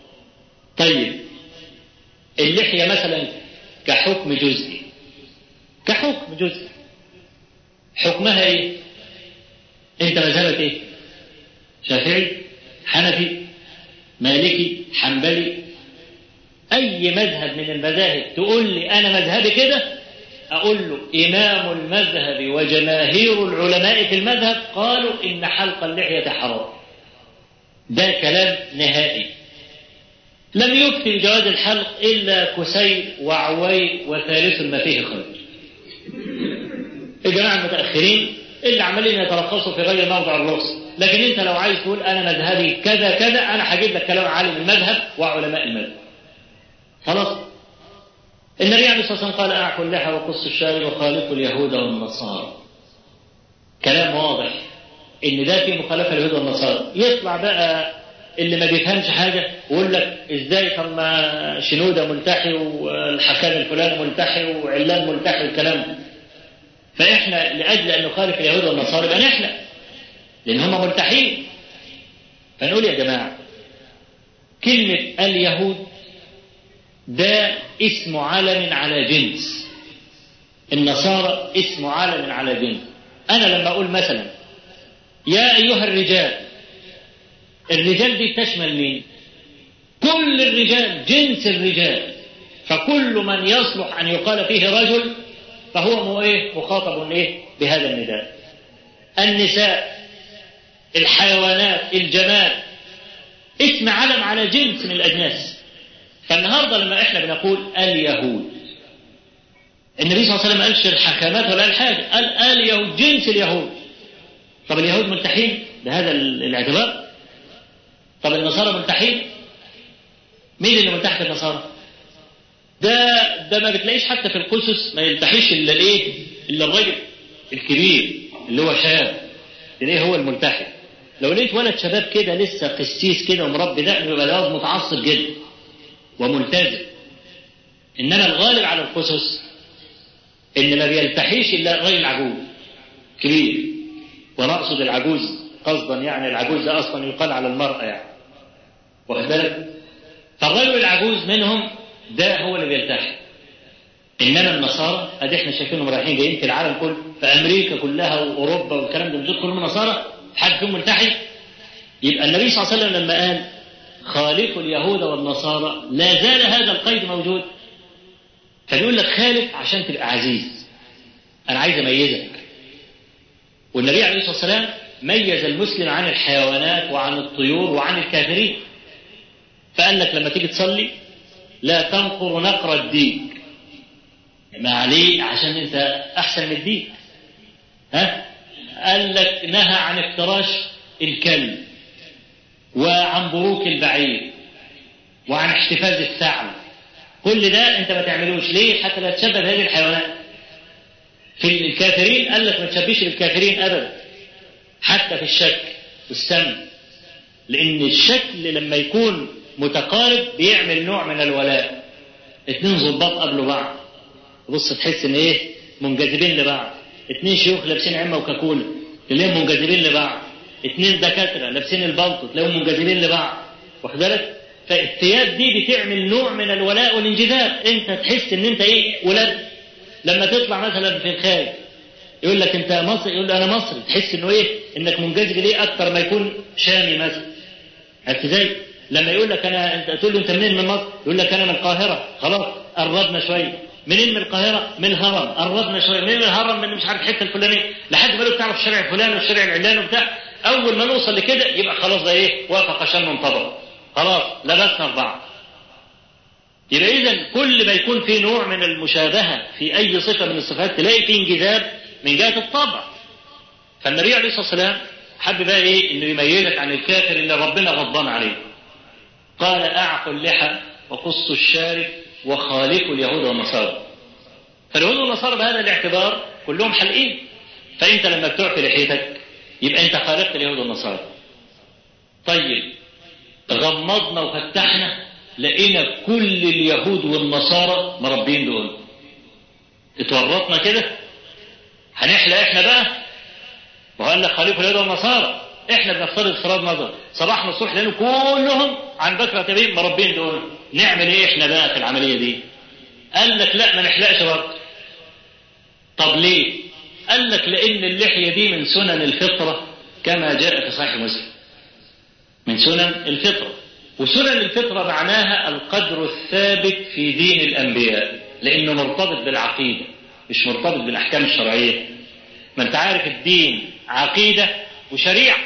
طيب اللحية مثلا كحكم جزئي، كحكم جزئي حكمها ايه؟ انت مذهبك ايه؟ شافعي، حنفي، مالكي، حنبلي، اي مذهب من المذاهب تقول لي انا مذهبي كده، أقول له إمام المذهب وجماهير العلماء في المذهب قالوا إن حلق اللحية حرام. ده كلام نهائي. لم يكفي جواز الحلق إلا كسير وعوي وثالث ما فيه خير. الجماعة المتأخرين اللي عمالين يترخصوا في غير موضع الرخص. لكن أنت لو عايز تقول أنا مذهبي كذا كذا، أنا هجيب لك كلام عالم المذهب وعلماء المذهب. خلاص. النبي عليه الصلاة والسلام قال أعفوا اللحى وقصوا الشارب وخالفوا اليهود والنصارى. كلام واضح إن ده في مخالفة اليهود والنصارى. يطلع بقى اللي ما بيفهمش حاجة ويقول لك إزاي طب ما شنودة ملتحي والحكام الفلاني ملتحي وعلان ملتحي والكلام ده. فإحنا لأجل أن نخالف اليهود والنصارى يبقى نحن، لأن هم ملتحين. فنقول يا جماعة كلمة اليهود ده اسم علم على جنس، النصارى اسم علم على جنس. أنا لما أقول مثلا يا أيها الرجال، الرجال دي تشمل مين؟ كل الرجال، جنس الرجال. فكل من يصلح أن يقال فيه رجل فهو مخاطب بهذا النداء. النساء، الحيوانات، الجماد، اسم علم على جنس من الأجناس. فالنهاردة لما احنا بنقول اليهود، النبي صلى الله عليه وسلم ما قالش الحكامات ولا قال حاجة، قال اليهود، جنس اليهود. طب اليهود ملتحين بهذا الاعتبار؟ طب النصارى ملتحين؟ مين اللي ملتحي في النصارى؟ ده ما بتلاقيش حتى في القسس ما يلتحيش الا الا الراجل الكبير اللي هو شاب، تلاقيه هو الملتحي. لو لقيت ولد شباب كده لسه قسيس كده ومربي دقن يبقى ده متعصب جدا وملتزم. انما الغالب على القسس ان ما بيلتحيش الا الراجل العجوز كبير. وانا اقصد العجوز قصدا، يعني العجوز ده اصلا يقال على المرأة يعني، واخد بالك؟ فالرجل العجوز منهم ده هو اللي بيلتحي. انما النصارى ادي احنا شايفينهم رايحين جايين في العالم كله، في امريكا كلها واوروبا والكلام ده، بتدخل كلهم نصارى، حد فيهم ملتحي؟ يبقى النبي صلى الله عليه وسلم لما قال خالفوا اليهود والنصارى لا زال هذا القيد موجود. فبيقول لك خالف عشان تبقى عزيز، انا عايز اميزك. والنبي عليه الصلاه والسلام ميز المسلم عن الحيوانات وعن الطيور وعن الكافرين. فقال لك لما تيجي تصلي لا تنقر نقر الديك. ما عليه عشان انت احسن من الديك. قال لك نهى عن افتراش الكلب وعن بروك البعير وعن احتفاز الثعلب. كل ده انت ما تعملوش. ليه؟ حتى لا تشبه بهذه الحيوانات. في الكافرين قال لك ما تشبهش بالكافرين ابدا، حتى في الشكل والسمن، لان الشكل لما يكون متقارب بيعمل نوع من الولاء. اتنين ضباط قابلوا بعض، بص تحس ان ايه؟ منجذبين لبعض. اتنين شيوخ لابسين عمه وكاكوله تلاقيهم منجذبين لبعض. اتنين دكاتره لابسين البلطو تلاقيهم منجذبين لبعض. واخد بالك؟ فالثياب دي بتعمل نوع من الولاء والانجذاب. انت تحس ان انت ايه؟ ولاد. لما تطلع مثلا في الخارج يقول لك انت مصري، يقول له انا مصري، تحس انه ايه؟ انك منجذب ليه اكتر ما يكون شامي مثلا. عرفت ازاي؟ لما يقول لك انت تقول له انت منين؟ من مصر. يقول لك انا من القاهره. خلاص قربنا شويه. منين من القاهره؟ من الهرم. قربنا شويه. منين من الهرم؟ من مش عارف الحته الفلانيه، لحد ما لو تعرف الشارع الفلاني والشارع العلاني وبتاع. اول ما نوصل لكده يبقى خلاص ده ايه؟ وافق شن انطبق. خلاص لبسنا بعض. يبقى اذا كل ما يكون في نوع من المشابهه في اي صفه من الصفات تلاقي فيه انجذاب من جهه الطبع. فالنبي عليه الصلاه والسلام حب بقى ايه؟ انه يميزك عن الكافر اللي ربنا غضبان عليه. قال اعفوا اللحى وقصوا الشارب وخالفوا اليهود والنصارى. فاليهود والنصارى بهذا الاعتبار كلهم حلقين، فانت لما بتعفي لحيتك يبقى انت خالفت اليهود والنصارى. طيب غمضنا وفتحنا لقينا كل اليهود والنصارى مربين دول. اتورطنا كده، هنحلق احنا بقى؟ وقال لك خالفوا اليهود والنصارى. احنا بنفترض افتراض نظر، صباحنا الصبح لانه كلهم عن بكره تبين مربين دول. نعمل ايه احنا بقى في العمليه دي؟ قال لك لا ما نحلقش برضه. طب ليه؟ قال لك لان اللحيه دي من سنن الفطره كما جاء في صحيح مسلم. من سنن الفطره، وسنن الفطره معناها القدر الثابت في دين الانبياء، لانه مرتبط بالعقيده مش مرتبط بالاحكام الشرعيه. ما انت عارف الدين عقيده وشريعه.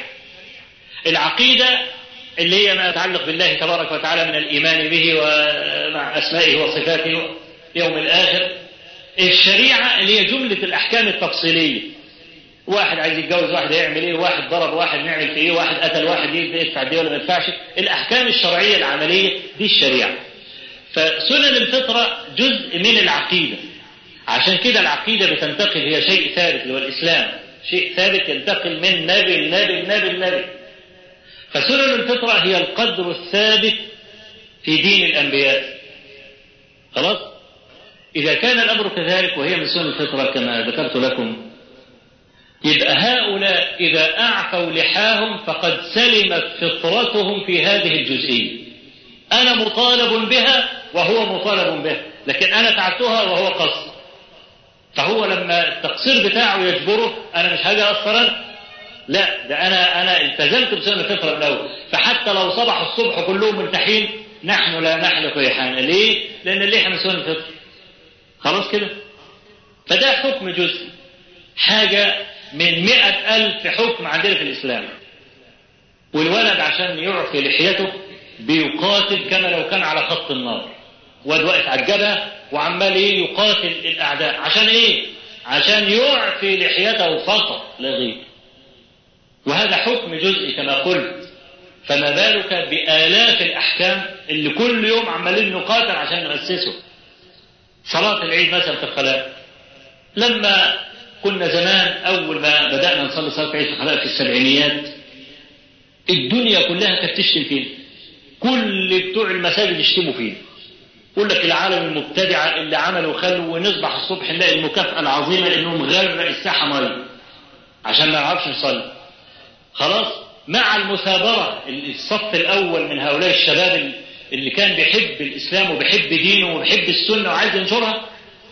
العقيده اللي هي ما يتعلق بالله تبارك وتعالى من الايمان به ومع اسمائه وصفاته يوم الاخر. الشريعه اللي هي جمله الاحكام التفصيليه. واحد عايز يتجوز واحد يعمل ايه، واحد ضرب واحد نعمل في ايه، واحد قتل واحد يدفع دي ولا ما يدفعش. الاحكام الشرعيه العمليه دي الشريعه. فسنن الفطره جزء من العقيده. عشان كده العقيده بتنتقل، هي شيء ثابت اللي هو الاسلام، شيء ثابت ينتقل من نبي لنبي لنبي لنبي. فسنن الفطره هي القدر الثابت في دين الانبياء. خلاص؟ اذا كان الامر كذلك وهي من سنن الفطره كما ذكرت لكم، يبقى هؤلاء إذا أعفوا لحاهم فقد سلمت فطرتهم في هذه الجزئية. أنا مطالب بها وهو مطالب بها، لكن أنا فعلتها وهو قصر. فهو لما التقصير بتاعه يجبره أنا مش هاجي أقصر. لا، ده أنا التزمت بسنن الفطرة الأول. فحتى لو صبح الصبح كلهم مرتاحين نحن لا نحلق لحانا. ليه؟ لأن اللحية من سنن الفطرة. خلاص كده؟ فده حكم جزئي، حاجة من 100,000 حكم عندنا في الإسلام. والولد عشان يعفي لحيته بيقاتل كما لو كان على خط النار. واد واقف على الجبهة وعمال يقاتل الأعداء. عشان إيه؟ عشان يعفي لحيته فقط لا غير. وهذا حكم جزئي كما قلت. فما بالك بآلاف الأحكام اللي كل يوم عمالين نقاتل عشان نأسسه. صلاة العيد مثلا في الخلاء، لما كنا زمان أول ما بدأنا نصلي صلاة العيد في الخلاء في السبعينيات، الدنيا كلها كانت تشتم فينا. كل بتوع المساجد يشتموا فينا. يقول لك العالم المبتدعة اللي عملوا خلوا، ونصبح الصبح نلاقي المكافأة العظيمة إنهم غرق الساحة مية عشان ما نعرفش نصلي. خلاص؟ مع المثابرة الصف الأول من هؤلاء الشباب اللي كان بيحب الإسلام وبيحب دينه وبيحب السنة وعايز ينشرها،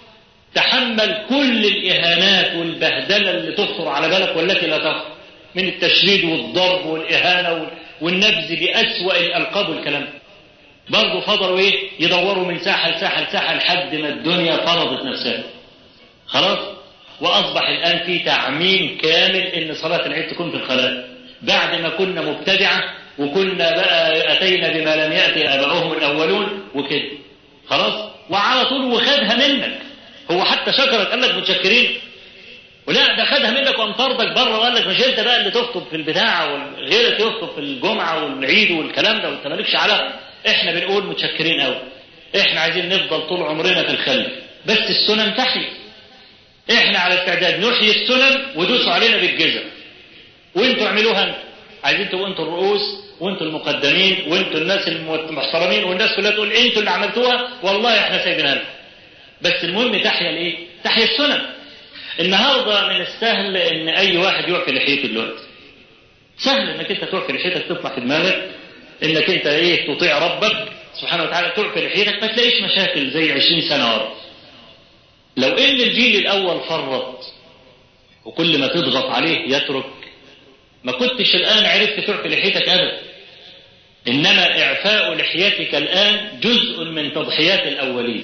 تحمل كل الإهانات والبهدلة اللي تخطر على بالك والتي لا تخطر، من التشريد والضرب والإهانة والنبذ بأسوأ الألقاب والكلام. برضه فضلوا يدوروا من ساحة لساحة لساحة لحد ما الدنيا فرضت نفسها. خلاص؟ وأصبح الآن في تعميم كامل إن صلاة العيد تكون في الخلاء، بعد ما كنا مبتدعة وكنا بقى أتينا بما لم يأتي آباؤهم الأولون وكده خلاص، وعلى طول وخدها منك. هو حتى شكرك قال لك متشكرين، ولا ده خدها منك وقام طردك بره وقال لك مش انت بقى اللي تخطب في البتاع وغيرك يخطب في الجمعه والعيد والكلام ده وانت مالكش علاقه. احنا بنقول متشكرين قوي، احنا عايزين نفضل طول عمرنا في الخلف، بس السنن تحيي. احنا على استعداد نحيي السنن ودوسوا علينا بالجزم، وانتوا اعملوها انتوا. عايزين تبقوا انتوا الرؤوس وانتوا المقدمين وانتوا الناس المحترمين، والناس كلها تقول انتوا اللي عملتوها والله احنا سايبينها لكم. بس المهم تحيا الايه؟ تحيا السنن. النهارده من السهل ان اي واحد يعفي لحيته دلوقتي. سهل انك انت تعفي لحيتك، تطلع في دماغك انك انت ايه تطيع ربك سبحانه وتعالى، تعفي لحيتك ما تلاقيش مشاكل زي 20 سنه ورا. لو ان الجيل الاول فرط وكل ما تضغط عليه يترك، ما كنتش الان عرفت تعفي لحيتك ابدا. انما اعفاء لحيتك الان جزء من تضحيات الاولين.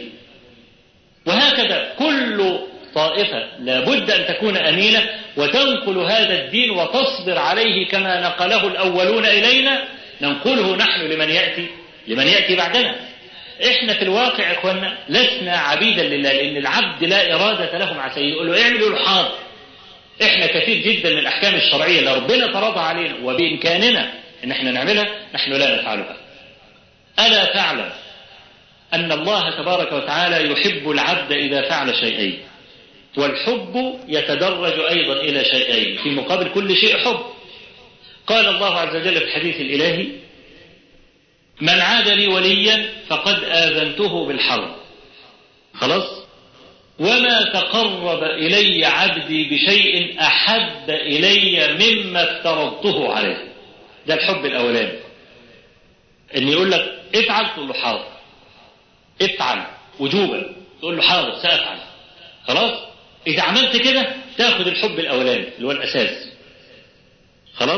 وهكذا كل طائفة لابد أن تكون أمينة وتنقل هذا الدين وتصبر عليه كما نقله الأولون إلينا، ننقله نحن لمن يأتي بعدنا. إحنا في الواقع إخواننا لسنا عبيدا لله، لأن العبد لا إرادة له مع سيده، يقول له اعمل له حاضر. إحنا كثير جدا من الأحكام الشرعية اللي ربنا فرضها علينا وبإمكاننا إن إحنا نعملها نحن لا نفعلها. ألا تعلم أن الله تبارك وتعالى يحب العبد إذا فعل شيئين، والحب يتدرج أيضا إلى شيئين، في مقابل كل شيء حب. قال الله عز وجل في الحديث الإلهي: من عاد لي وليا فقد آذنته بالحرب. خلاص؟ وما تقرب إلي عبدي بشيء أحب إلي مما افترضته عليه. ده الحب الأولاني، إن يقول لك افعل تقول له حاضر، افعل وجوبا تقول له حاضر سأفعل. خلاص؟ إذا عملت كده تأخذ الحب الأولاني اللي هو الأساس. خلاص؟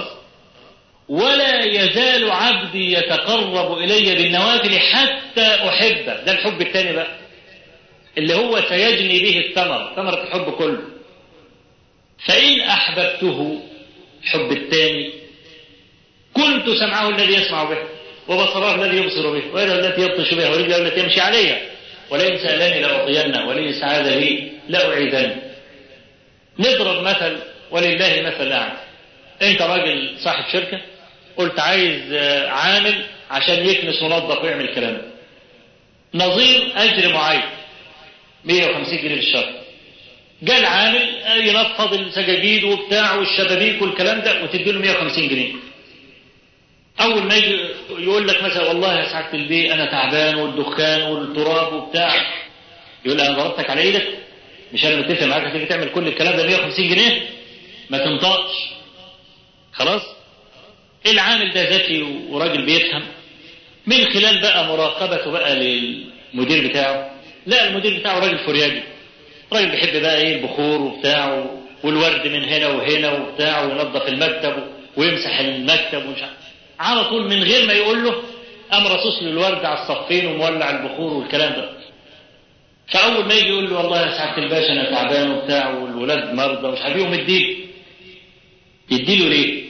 ولا يزال عبدي يتقرب إلي بالنوافل حتى أحبه. ده الحب الثاني بقى اللي هو سيجني به ثمرة الحب كله. فإن أحببته الحب الثاني كنت سمعه الذي يسمع به وبصره الذي يبصر به ويده التي يبطش بها ورجله التي يمشي عليها ولئن سألني لأعطينه ولئن استعاذ لي لأعيذنه. نضرب مثل ولله مثل أعلى. أنت راجل صاحب شركة قلت عايز عامل عشان يكنس منظف ويعمل الكلام، نظير أجر معين 150 جنيه في الشهر. جاء العامل ينفض السجاجيد وبتاع والشبابيك والكلام ده وتديله 150 جنيه. أول ما يجي يقول لك مثلا والله يا سعادة البيه أنا تعبان والدخان والتراب وبتاع، يقول أنا ضربتك على إيدك، مش أنا متفق معاك هتيجي تعمل كل الكلام ده 150 جنيه ما تنطقش. خلاص؟ العامل ده ذكي وراجل بيفهم، من خلال بقى مراقبته بقى للمدير بتاعه. لا المدير بتاعه راجل فرياجي، راجل بيحب بقى ايه البخور وبتاع والورد من هنا وهنا وبتاع وينظف المكتب ويمسح المكتب ومش على طول من غير ما يقول له قام رصص له الورد على الصفين ومولع البخور والكلام ده. فاول ما يجي يقول له والله يا سعاده الباشا انا تعبان وبتاع والولاد مرضى ومش عارف ايه، يديله ليه؟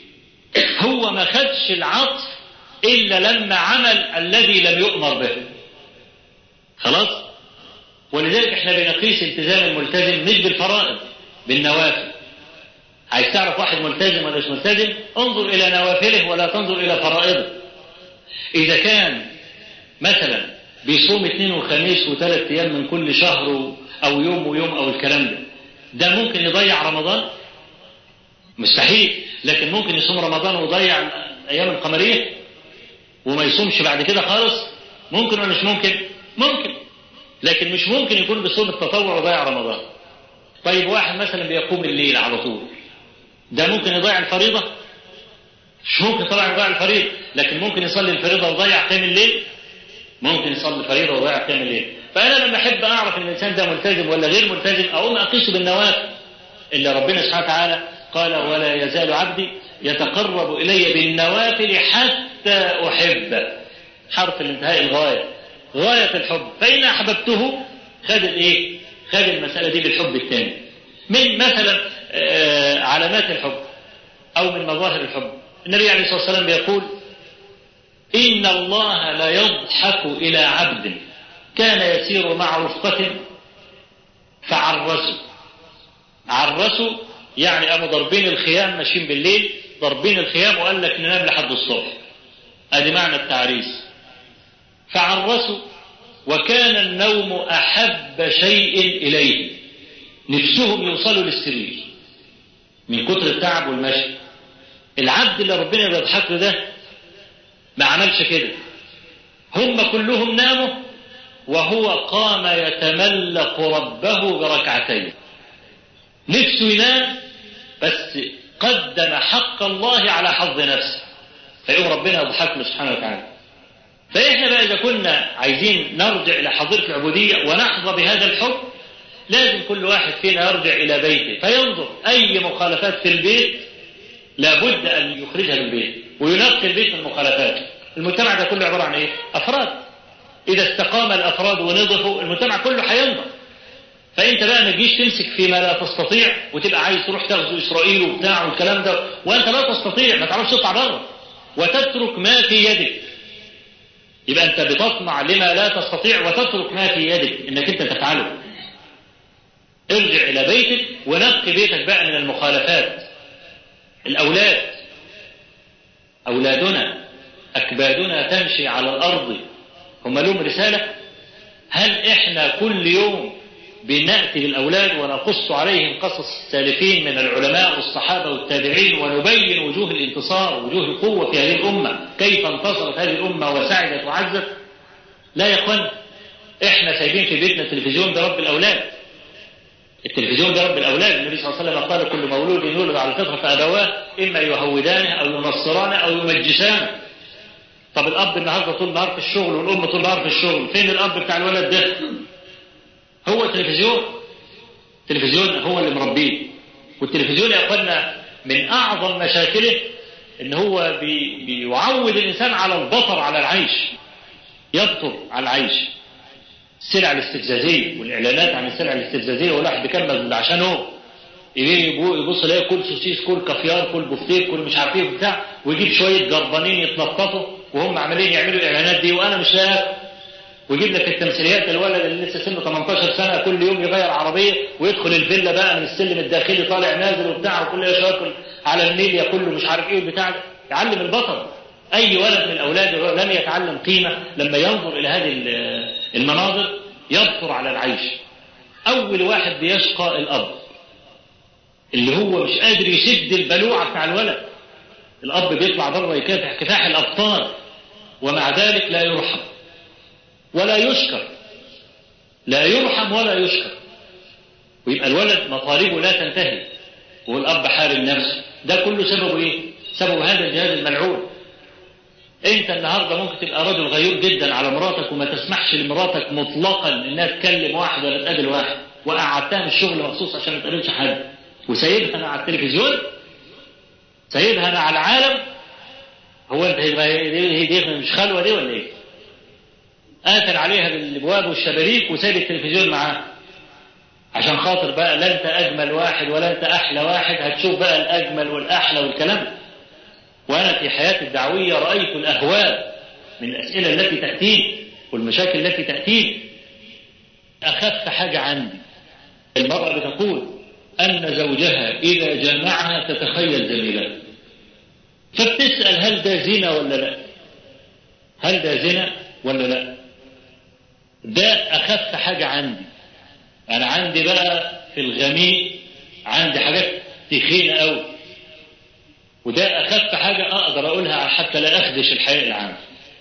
هو ما خدش العطف الا لما عمل الذي لم يؤمر به. خلاص؟ ولذلك احنا بنقيس التزام الملتزم مش بالفرائض، بالنوافل. عايز تعرف واحد ملتزم ولا مش ملتزم؟ انظر الى نوافله ولا تنظر الى فرائضه. اذا كان مثلا بيصوم اثنين وخميس وثلاث ايام من كل شهر او يوم ويوم او الكلام ده ممكن يضيع رمضان؟ مستحيل. لكن ممكن يصوم رمضان ويضيع الايام القمريه وما يصومش بعد كده خالص؟ ممكن ولا مش ممكن؟ ممكن. لكن مش ممكن يكون بيصوم التطوع ويضيع رمضان. طيب واحد مثلا بيقوم الليل على طول، ده ممكن يضيع الفريضه؟ مش ممكن طبعا يضيع الفريضه، لكن ممكن يصلي الفريضه ويضيع قيام الليل؟ ممكن يصلي الفريضه ويضيع قيام الليل. فانا لما احب اعرف ان الانسان ده ملتزم ولا غير ملتزم اقوم اقيسه بالنوافل اللي ربنا سبحانه وتعالى قال ولا يزال عبدي يتقرب الي بالنوافل حتى احبه. حرف الانتهاء الغايه، غايه الحب. فان احببته خد الايه؟ خد المساله دي بالحب الثاني. من مثلا علامات الحب أو من مظاهر الحب. النبي عليه الصلاة والسلام يقول إن الله لا يضحك إلى عبد كان يسير مع رفقة فعرسوا. عرسوا يعني قاموا ضاربين الخيام، ماشيين بالليل ضاربين الخيام وقال لك ننام لحد الصبح، ادي معنى التعريس. فعرسوا وكان النوم أحب شيء إليه، نفسهم يوصلوا للسرير من كتر التعب والمشي. العبد اللي ربنا بيضحك له ده ما عملش كده، هم كلهم ناموا وهو قام يتملق ربه بركعتين، نفسه ينام بس قدم حق الله على حظ نفسه، فيقوم ربنا يضحك له سبحانه وتعالى. فإحنا بقى إذا كنا عايزين نرجع إلى حضيرة العبودية ونحظى بهذا الحب، لازم كل واحد فينا يرجع إلى بيته فينظر أي مخالفات في البيت لابد أن يخرجها من البيت وينقي البيت من المخالفات. المجتمع ده كله عبارة عن إيه؟ أفراد. إذا استقام الأفراد ونضفوا المجتمع كله هينضف. فأنت بقى ما تجيش تمسك فيما لا تستطيع وتبقى عايز تروح تغزو إسرائيل وبتاع والكلام ده وأنت لا تستطيع، ما تعرفش تطلع بره، وتترك ما في يدك. يبقى أنت بتصنع لما لا تستطيع وتترك ما في يدك إنك أنت تفعله. ارجع إلى بيتك ونقي بيتك بقى من المخالفات. الأولاد، أولادنا أكبادنا تمشي على الأرض، هم لهم رسالة؟ هل إحنا كل يوم بنأتي للأولاد ونقص عليهم قصص السالفين من العلماء والصحابة والتابعين ونبين وجوه الانتصار وجوه القوة في هذه الأمة، كيف انتصرت هذه الأمة وسعدت وعزت؟ لا يا أخوان، إحنا سايبين في بيتنا التلفزيون ده رب الأولاد. التلفزيون ده رب الأولاد. النبي صلى الله عليه وسلم قال كل مولود يولد على الفطرة فأبواه إما يهودانه أو ينصرانه أو يمجسانه. طب الأب النهارده طول النهار في الشغل والأم طول النهار في الشغل، فين الأب بتاع الولد ده؟ هو التلفزيون. التلفزيون هو اللي مربيه. والتلفزيون يا أخوانا من أعظم مشاكله إن هو بيعود الإنسان على البطر على العيش، يبطر على العيش. السلع الاستفزازية والإعلانات عن السلع الاستفزازية، والواحد بيكمل عشانه يبص يلاقي كل سوسيس كل كافيار كل بفتيك كل مش عارف ايه بتاع، ويجيب شوية جربانين يتنططوا وهم عمالين يعملوا الإعلانات دي وأنا مش لاقي. ويجيب لك التمثيليات الولد اللي لسه سنه 18 سنة كل يوم يغير عربية ويدخل الفيلا بقى من السلم الداخلي طالع نازل وبتاع، وكل ياكل على النيل ياكل له مش عارف ايه بتاع. يعلم البطل. أي ولد من الأولاد لم يتعلم قيمة لما ينظر إلى هذه المناظر يبطر على العيش. أول واحد بيشقى الأب اللي هو مش قادر يشد البلوعة بتاع الولد. الأب بيطلع بره يكافح كفاح الأبطال ومع ذلك لا يرحم ولا يشكر، لا يرحم ولا يشكر، ويبقى الولد مطالبه لا تنتهي والأب حارم نفسه. ده كله سببه إيه؟ سبب هذا الجهاز الملعون. أنت النهاردة ممكن تبقى رجل غيور جدا على مراتك وما تسمحش لمراتك مطلقا إنها تكلم واحد ولا تقابل واحد، وقعدتها من الشغل مخصوص عشان ما تقابلش حد، وسايبها أنا على التلفزيون، سايبها أنا على العالم. هو أنت هي دي مش خلوة دي ولا إيه؟ قاتل عليها بالابواب والشبابيك وسايب التلفزيون معاه عشان خاطر بقى لا انت اجمل واحد ولا انت احلى واحد، هتشوف بقى الاجمل والاحلى والكلام. وانا في حياتي الدعويه رايت الاهوال من الاسئله التي تاتيني والمشاكل التي تاتيني. اخف حاجه عندي المراه بتقول ان زوجها اذا جامعها تتخيل جميلها، فبتسال هل ده زنا ولا لا؟ هل ده زنا ولا لا؟ ده أخف حاجة عندي. أنا عندي بقى في الغميق عندي حاجات تخينة أوي، وده أخف حاجة أقدر أقولها حتى لا أخدش الحياء العام.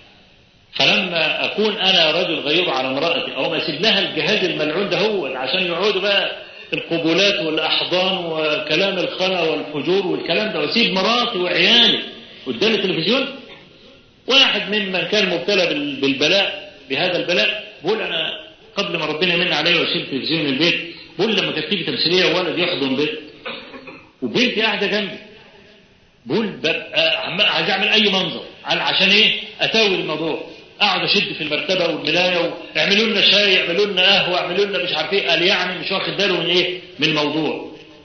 فلما أكون أنا رجل غيور على امرأتي أو ما أسيب لها الجهاز الملعون ده هو عشان يقعدوا بقى القبولات والأحضان وكلام الخنا والفجور والكلام ده، وأسيب مراتي وعيالي قدام التلفزيون. واحد ممن كان مبتلى بالبلاء بهذا البلاء بقول أنا قبل ما ربنا يمن علي واشيل تلفزيون من البيت، بقول لما كانت تيجي تمثيليه وولد يحضن بيت وبنتي قاعده جنبي، بقول ببقى عايز اعمل اي منظر عشان ايه؟ اتاوي الموضوع، اقعد اشد في المرتبه والملايه واعملوا لنا شاي اعملوا لنا قهوه اعملوا لنا مش عارف ايه، قال يعني مش واخد باله من ايه؟ من الموضوع.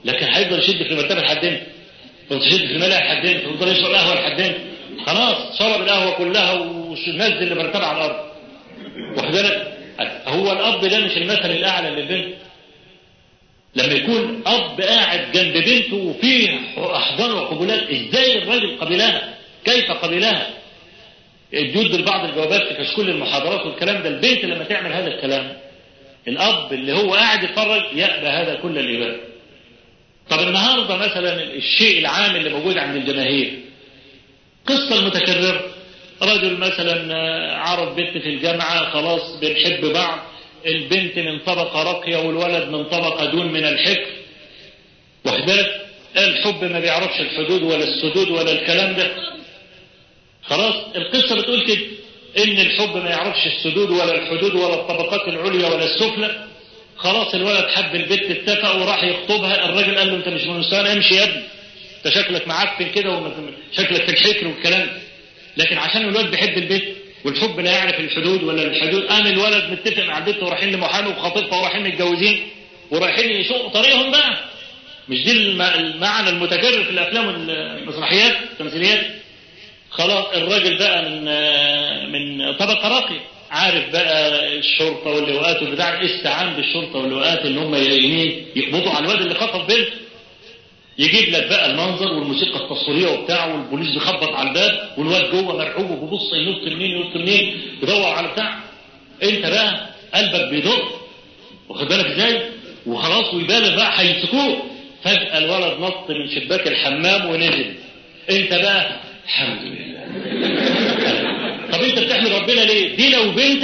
لكن هيفضل يشد في المرتبه لحد امتى؟ يفضل يشد في الملاء لحد امتى؟ يفضل يشرب قهوه لحد امتى؟ خلاص شرب القهوه كلها ونزل المرتبه على الارض. واخد بالك؟ هو الاب ده مش المثل الاعلى للبنت؟ لما يكون اب قاعد جنب بنته وفيه احضان وقبولات، ازاي الراجل قبلها؟ كيف قبلها؟ يدوا لبعض الجوابات في كشكول المحاضرات والكلام ده. البنت لما تعمل هذا الكلام، الاب اللي هو قاعد يتفرج يأبى هذا كل الإباء. طب النهارده مثلا الشيء العام اللي موجود عند الجماهير، قصه المتكرره، رجل مثلا عرض بنت في الجامعه، خلاص بنحب بعض، البنت من طبقه راقيه والولد من طبقه دون من الحكر، وحدات الحب ما بيعرفش الحدود ولا السدود ولا الكلام ده. خلاص القصه بتقول كده، ان الحب ما يعرفش السدود ولا الحدود ولا الطبقات العليا ولا السفلى. خلاص الولد حب البنت، اتفق وراح يخطبها، الراجل قال له انت مش من مستوانا، امشي يا ابني، انت شكلك معفن كده وشكلك في الحكر والكلام. لكن عشان الولد بيحب البنت والحب لا يعرف الحدود ولا الحدود، قام الولد متفق مع البنت ورايحين لمحامي وخطيبها ورايحين متجوزين ورايحين يشقوا طريقهم بقى. مش دي المعنى المتكرر في الافلام والمسرحيات التمثيليات؟ خلاص الراجل بقى من طبقه راقيه، عارف بقى الشرطه واللواءات والبتاع، استعان بالشرطه واللواءات ان هم يقبضوا على الواد اللي خطف بنته. يجيب لك بقى المنظر والموسيقى التصويريه وبتاع، والبوليس بيخبط على الباب والواد جوه مرعوب وبيبص ينط منين يدور على بتاع. انت بقى قلبك بيدق، واخد بالك ازاي؟ وخلاص ويبالغ بقى هيمسكوه. فجاه الولد نط من شباك الحمام ونزل. انت بقى الحمد لله. طب انت بتحمد ربنا ليه؟ دي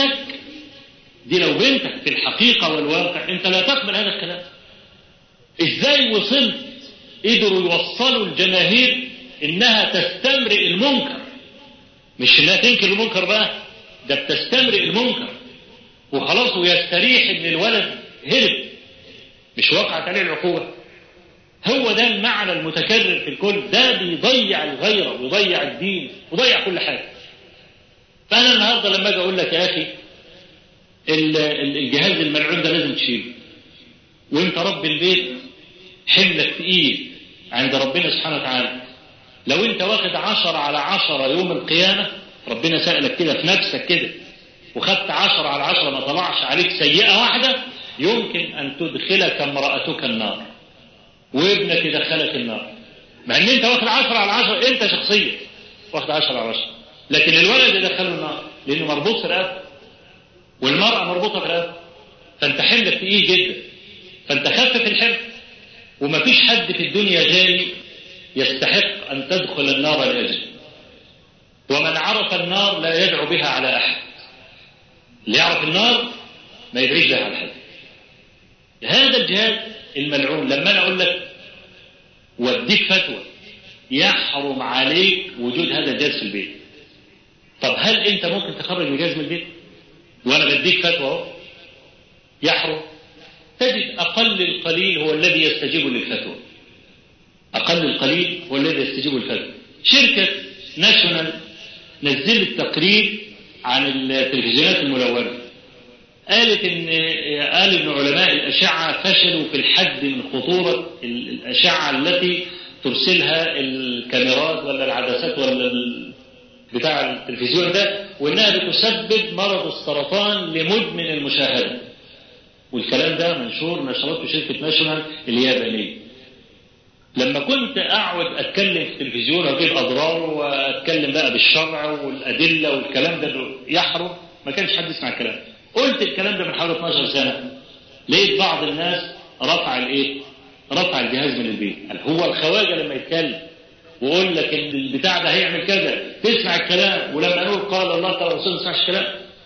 لو بنتك في الحقيقه والواقع انت لا تقبل هذا الكلام. ازاي وصلت؟ قدروا يوصلوا الجماهير انها تستمرئ المنكر، مش انها تنكر المنكر بقى، ده بتستمرئ المنكر وخلاص، ويستريح ان الولد هرب، مش وقعت عليه العقوبه. هو ده المعنى المتكرر في الكل، ده بيضيع الغيره ويضيع الدين ويضيع كل حاجه. فانا النهارده لما اجي اقول لك يا اخي الجهاز الملعون ده لازم تشيله، وانت رب البيت حملك تقيل عند ربنا سبحانه وتعالى، لو انت واخد 10/10 يوم القيامة، ربنا سألك كده في نفسك كده وخدت 10/10 ما طلعش عليك سيئة واحدة، يمكن ان تدخلك امرأتك النار وابنك يدخلك النار، مع ان انت واخد 10/10 انت شخصيا واخد 10/10، لكن الولد يدخله النار لانه مربوط في رقبته والمرأة مربوطة في رقبته. فانت حملك تقيل جدا، فانت خفف الحمل. ومفيش حد في الدنيا غالي يستحق أن تدخل النار لأجله، ومن عرف النار لا يدعو بها على أحد. اللي يعرف النار ما يدعيش بها على حد. هذا الجهاز الملعون لما أنا أقول لك واديك فتوى يحرم عليك وجود هذا الجهاز في البيت، طب هل أنت ممكن تخرج الجهاز من البيت؟ وأنا بديك فتوى يحرم. تجد أقل القليل هو الذي يستجيب للفتوى، أقل القليل هو الذي يستجيب للفتوى. شركة ناشونال نزلت تقرير عن التلفزيونات الملونة، قالت إن علماء الأشعة فشلوا في الحد من خطورة الأشعة التي ترسلها الكاميرات ولا العدسات ولا بتاع التلفزيون ده، وإنها بتسبب مرض السرطان لمدمن المشاهدة. والكلام ده منشور نشرته شركة ناشونال اليابانية. لما كنت أقعد أتكلم في التلفزيون وأجيب أضراره وأتكلم بقى بالشرع والأدلة والكلام ده يحرم، ما كانش حد يسمع الكلام. قلت الكلام ده من حوالي 12 سنة، لقيت بعض الناس رفع الجهاز من البيت. هو الخواجة لما يتكلم ويقول لك إن البتاع ده هيعمل كذا تسمع الكلام، ولما نقول قال الله قال الرسول ما تسمعش الكلام.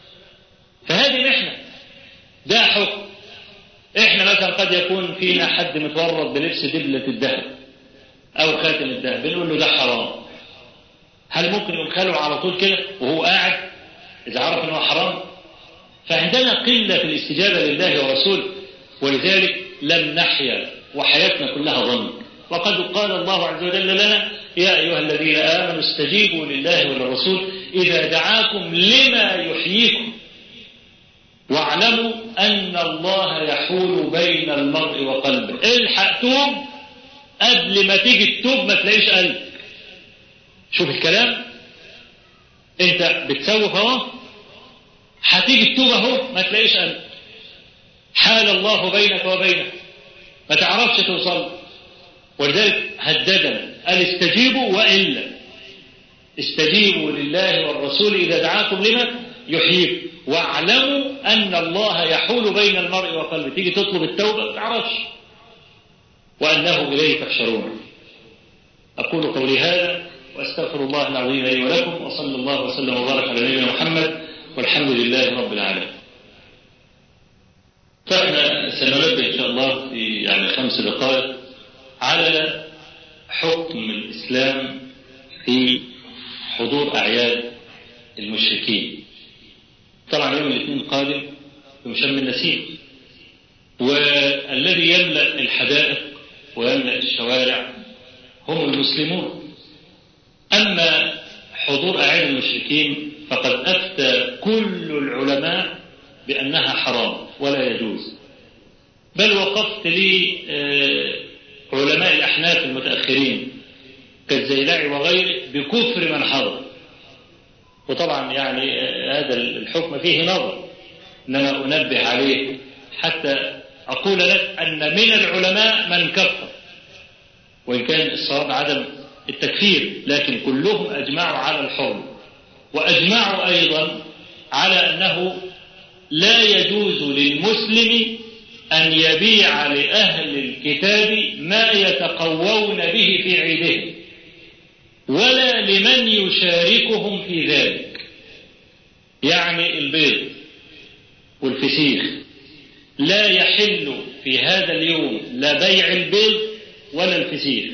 فهذه محنة، ده حكم. احنا مثلا قد يكون فينا حد متورط بلبس دبلة الذهب او خاتم الذهب، بنقول له ده حرام. هل ممكن يدخله على طول كده وهو قاعد اذا عرف انه حرام؟ فعندنا قلة في الاستجابة لله ورسوله، ولذلك لم نحيا وحياتنا كلها ظن. وقد قال الله عز وجل لنا يا ايها الذين امنوا استجيبوا لله وللرسول اذا دعاكم لما يحييكم واعلموا أن الله يحول بين المرء وقلبه. الحق توب قبل ما تيجي التوب ما تلاقيش قلب. شوف الكلام، انت بتسوف اهو، هتيجي التوب اهو ما تلاقيش قلب. حال الله بينك وبينه ما تعرفش توصل. ولذلك هددنا قال استجيبوا وإلا، استجيبوا لله والرسول إذا دعاكم لما يحييكم واعلموا أن الله يحول بين المرء وقلبه. تيجي تطلب التوبة ما تعرفش، وأنه إليه تحشرون. أقول قولي هذا وأستغفر الله العظيم لي ولكم، وصلى الله وسلم وبارك على نبينا محمد، والحمد لله رب العالمين. فإحنا سننبه إن شاء الله في 5 دقائق على حكم الإسلام في حضور أعياد المشركين. طبعا يوم الاثنين القادم في شم النسيم، والذي يملأ الحدائق ويملأ الشوارع هم المسلمون. أما حضور أعياد المشركين فقد أفتى كل العلماء بأنها حرام ولا يجوز. بل وقفت لي علماء الأحناف المتأخرين كالزيلعي وغيره بكفر من حضر. وطبعا هذا الحكم فيه نظر، إنما أنبه عليه حتى أقول لك أن من العلماء من كفر، وإن كان الصواب عدم التكفير، لكن كلهم أجمعوا على الحرم، وأجمعوا أيضا على أنه لا يجوز للمسلم أن يبيع لأهل الكتاب ما يتقوون به في عيدهم، ولا لمن يشاركهم في ذلك. يعني البيض والفسيخ لا يحل في هذا اليوم لا بيع البيض ولا الفسيخ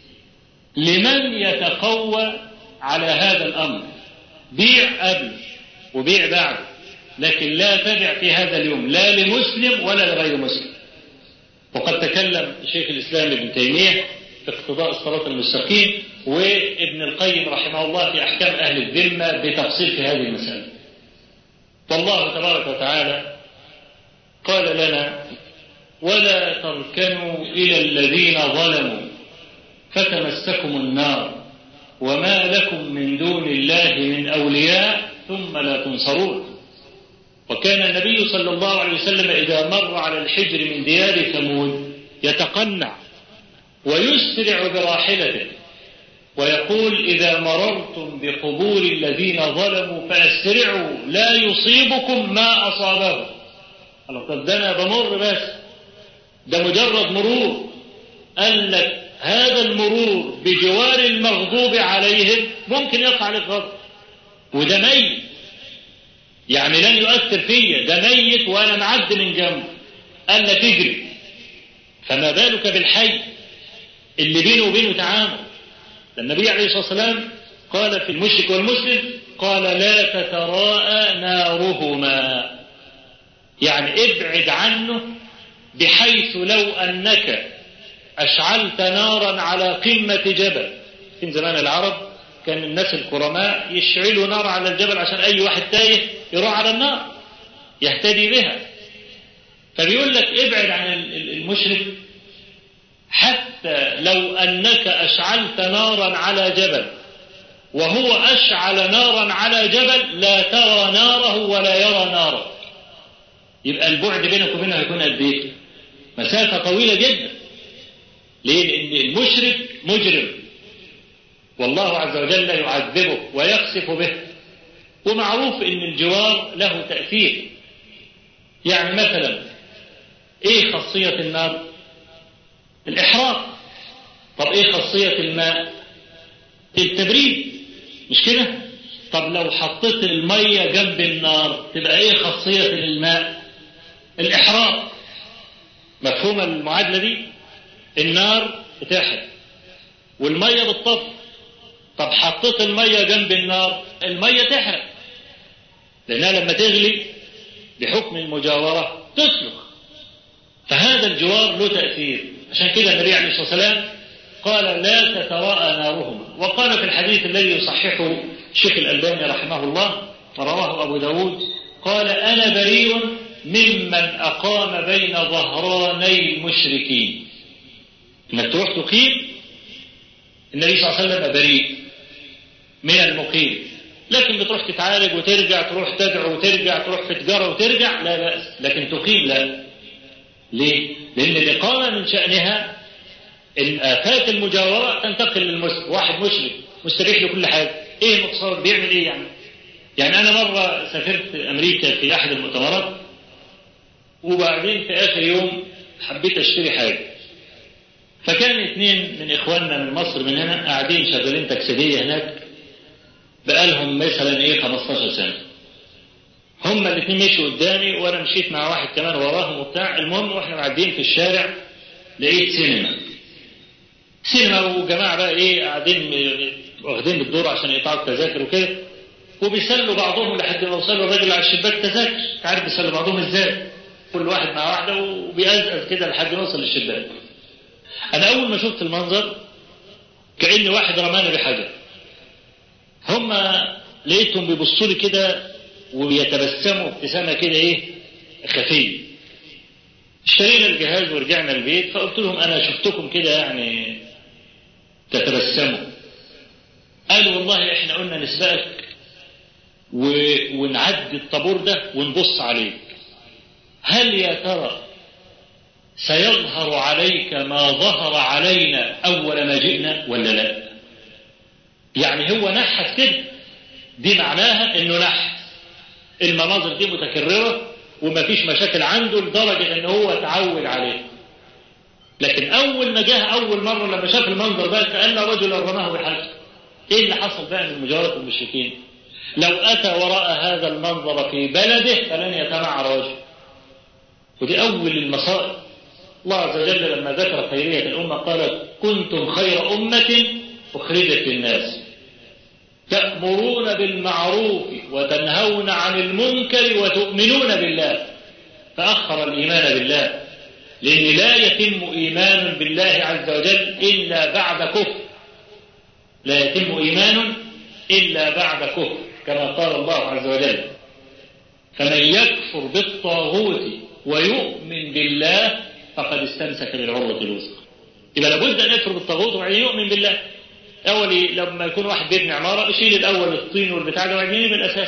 لمن يتقوى على هذا الأمر. بيع قبل وبيع بعد، لكن لا تبع في هذا اليوم لا لمسلم ولا لغير مسلم. وقد تكلم شيخ الإسلام ابن تيمية في اقتضاء الصراط المستقيم، وابن القيم رحمه الله في أحكام أهل الذمة بتفصيل في هذه المسألة. والله تبارك وتعالى قال لنا: ولا تركنوا إلى الذين ظلموا فتمسكم النار وما لكم من دون الله من أولياء ثم لا تنصرون. وكان النبي صلى الله عليه وسلم إذا مر على الحجر من ديار ثمود يتقنع ويسرع براحلته ويقول: إذا مررتم بقبور الذين ظلموا فأسرعوا لا يصيبكم ما أصابهم. قال ده أنا بمر، بس ده مجرد مرور. قال لك هذا المرور بجوار المغضوب عليهم ممكن يقع عليك غضب، وده ميت، يعني لن يؤثر فيا، ده ميت وأنا معد من جنبه. قال لك اجري، فما بالك بالحي اللي بينه وبينه تعامل. النبي عليه الصلاة والسلام قال في المشرك والمسلم، قال: لا تتراءى نارهما، يعني ابعد عنه، بحيث لو أنك أشعلت نارا على قمة جبل. في زمان العرب كان الناس الكرماء يشعلوا نار على الجبل عشان أي واحد تايه يروح على النار يهتدي بها. فبيقول لك ابعد عن المشرك، حتى لو أنك أشعلت نارا على جبل وهو أشعل نارا على جبل لا ترى ناره ولا يرى ناره. يبقى البعد بينك وبينه هيكون قد ايه؟ مسافة طويلة جدا. ليه؟ لأن المشرك مجرم، والله عز وجل يعذبه ويخسف به. ومعروف أن الجوار له تأثير. يعني مثلا ايه خاصية النار؟ الإحراق. طب ايه خاصية الماء؟ التبريد، مش كده؟ طب لو حطيت المية جنب النار تبقى ايه خاصية الماء؟ الإحراق. مفهوم المعادلة دي؟ النار بتحرق والمية بتطفي. طب حطيت المية جنب النار، المية تحرق، لأنها لما تغلي بحكم المجاورة تسلخ. فهذا الجوار له تأثير. عشان كده النبي عليه الصلاة والسلام قال: لا تتراءى نارهما. وقال في الحديث الذي يصححه الشيخ الألباني رحمه الله ورواه أبو داود، قال: أنا بريء ممن أقام بين ظهراني المشركين. انك تروح تقيم، النبي صلى الله عليه وسلم بريء من المقيم، لكن بتروح تتعالج وترجع، تروح تدعو وترجع، تروح في تجارة وترجع، لا بأس. لكن تقيم لا. ليه؟ لأن الإقامة من شأنها إن آفات المجاورة تنتقل للمسلم. واحد مشرك مستريح لكل حاجة، إيه متصور بيعمل إيه يعني أنا مرة سافرت أمريكا في أحد المؤتمرات، وبعدين في آخر يوم حبيت أشتري حاجة، فكان 2 من إخواننا من مصر من هنا قاعدين شغالين تاكسيدية هناك بقالهم مثلا 15 سنة. هم الاثنين مشوا قدامي وانا مشيت مع واحد كمان وراهم وبتاع. المهم واحنا معديين في الشارع لقيت سينما وجماعة بقى قاعدين واخدين بالدور عشان يقطعوا التذاكر وكده، وبيسلوا بعضهم لحد ما وصلوا الراجل على الشباك تذاكر. عارف بيسلوا بعضهم ازاي؟ كل واحد مع واحدة وبيأزأز كده لحد ما يوصل للشباك. انا اول ما شفت المنظر كأن واحد رماني بحجر. هم لقيتهم بيبصوا لي كده ويتبسموا ابتسامة كده خفية. اشترينا الجهاز ورجعنا البيت، فقلت لهم انا شفتكم كده يعني تتبسموا. قالوا والله احنا قلنا نسبقك ونعدي الطابور ده ونبص عليك، هل يا ترى سيظهر عليك ما ظهر علينا اول ما جئنا ولا لا؟ يعني هو نحس كده، دي معناها انه نحس. المناظر دي متكررة ومفيش مشاكل عنده لدرجة ان هو تعود عليه. لكن اول ما جاه اول مرة لما شاف المنظر ده كأن رجل رماه بحجر. ايه اللي حصل بقى من مجاورة المشركين؟ لو اتى وراء هذا المنظر في بلده فلن يتمعر وجهه. ودي اول المصائب. الله عز وجل لما ذكر خيرية الامة قال كنتم خير امة اخرجت للناس تأمرون بالمعروف وتنهون عن المنكر وتؤمنون بالله. فأخر الإيمان بالله، لأن لا يتم إيمان بالله عز وجل إلا بعد كفر. لا يتم إيمان إلا بعد كفر كما قال الله عز وجل فمن يكفر بالطاغوت ويؤمن بالله فقد استمسك بالعروة الوثقى. يبقى لابد أن يكفر بالطاغوت وبعدين يؤمن بالله. أولي لما يكون واحد بيبني عمارة يشيل الأول الطين والبتاع ده وبعدين يبني الأساس.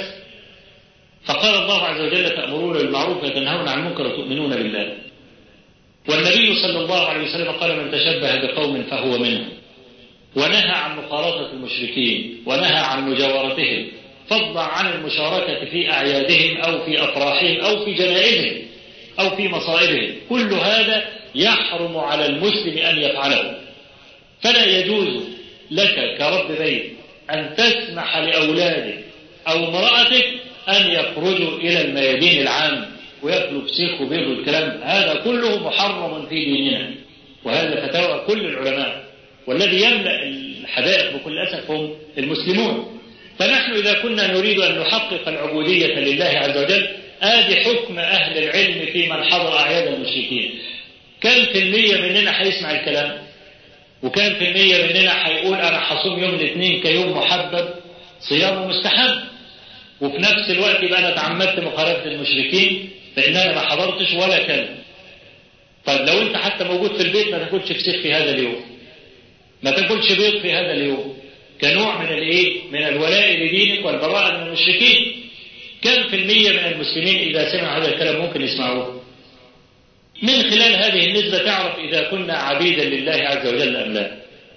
فقال الله عز وجل تأمرون بالمعروف وتنهون عن المنكر وتؤمنون بالله. والنبي صلى الله عليه وسلم قال من تشبه بقوم فهو منهم، ونهى عن مخالطة المشركين ونهى عن مجاورتهم، فضلا عن المشاركة في أعيادهم أو في أفراحهم أو في جنائزهم أو في مصائبهم. كل هذا يحرم على المسلم أن يفعله. فلا يجوز لك كرب بيت أن تسمح لأولادك أو امرأتك أن يخرجوا إلى الميادين العام ويأكلوا بسيخ وبيض والكلام. هذا كله محرم في ديننا، وهذا فتاوى كل العلماء. والذي يملأ الحدائق بكل أسف هم المسلمون. فنحن إذا كنا نريد أن نحقق العبودية لله عز وجل آدي حكم أهل العلم في من حضر أعياد المشركين. كم في المية مننا هيسمع الكلام؟ وكم في المية مننا هيقول أنا حصوم يوم الاثنين كيوم محبب صيامه مستحب؟ وفي نفس الوقت يبقى أنا تعمدت مخالفة المشركين فإن أنا ما حضرتش ولا كلمة. طيب لو أنت حتى موجود في البيت ما تاكلش فسيخ في هذا اليوم، ما تاكلش بيض في هذا اليوم، كنوع من من الولاء لدينك والبراءة من المشركين. كم في المية من المسلمين إذا سمعوا هذا الكلام ممكن يسمعوه؟ من خلال هذه النسبة تعرف إذا كنا عبيدا لله عز وجل أم لا.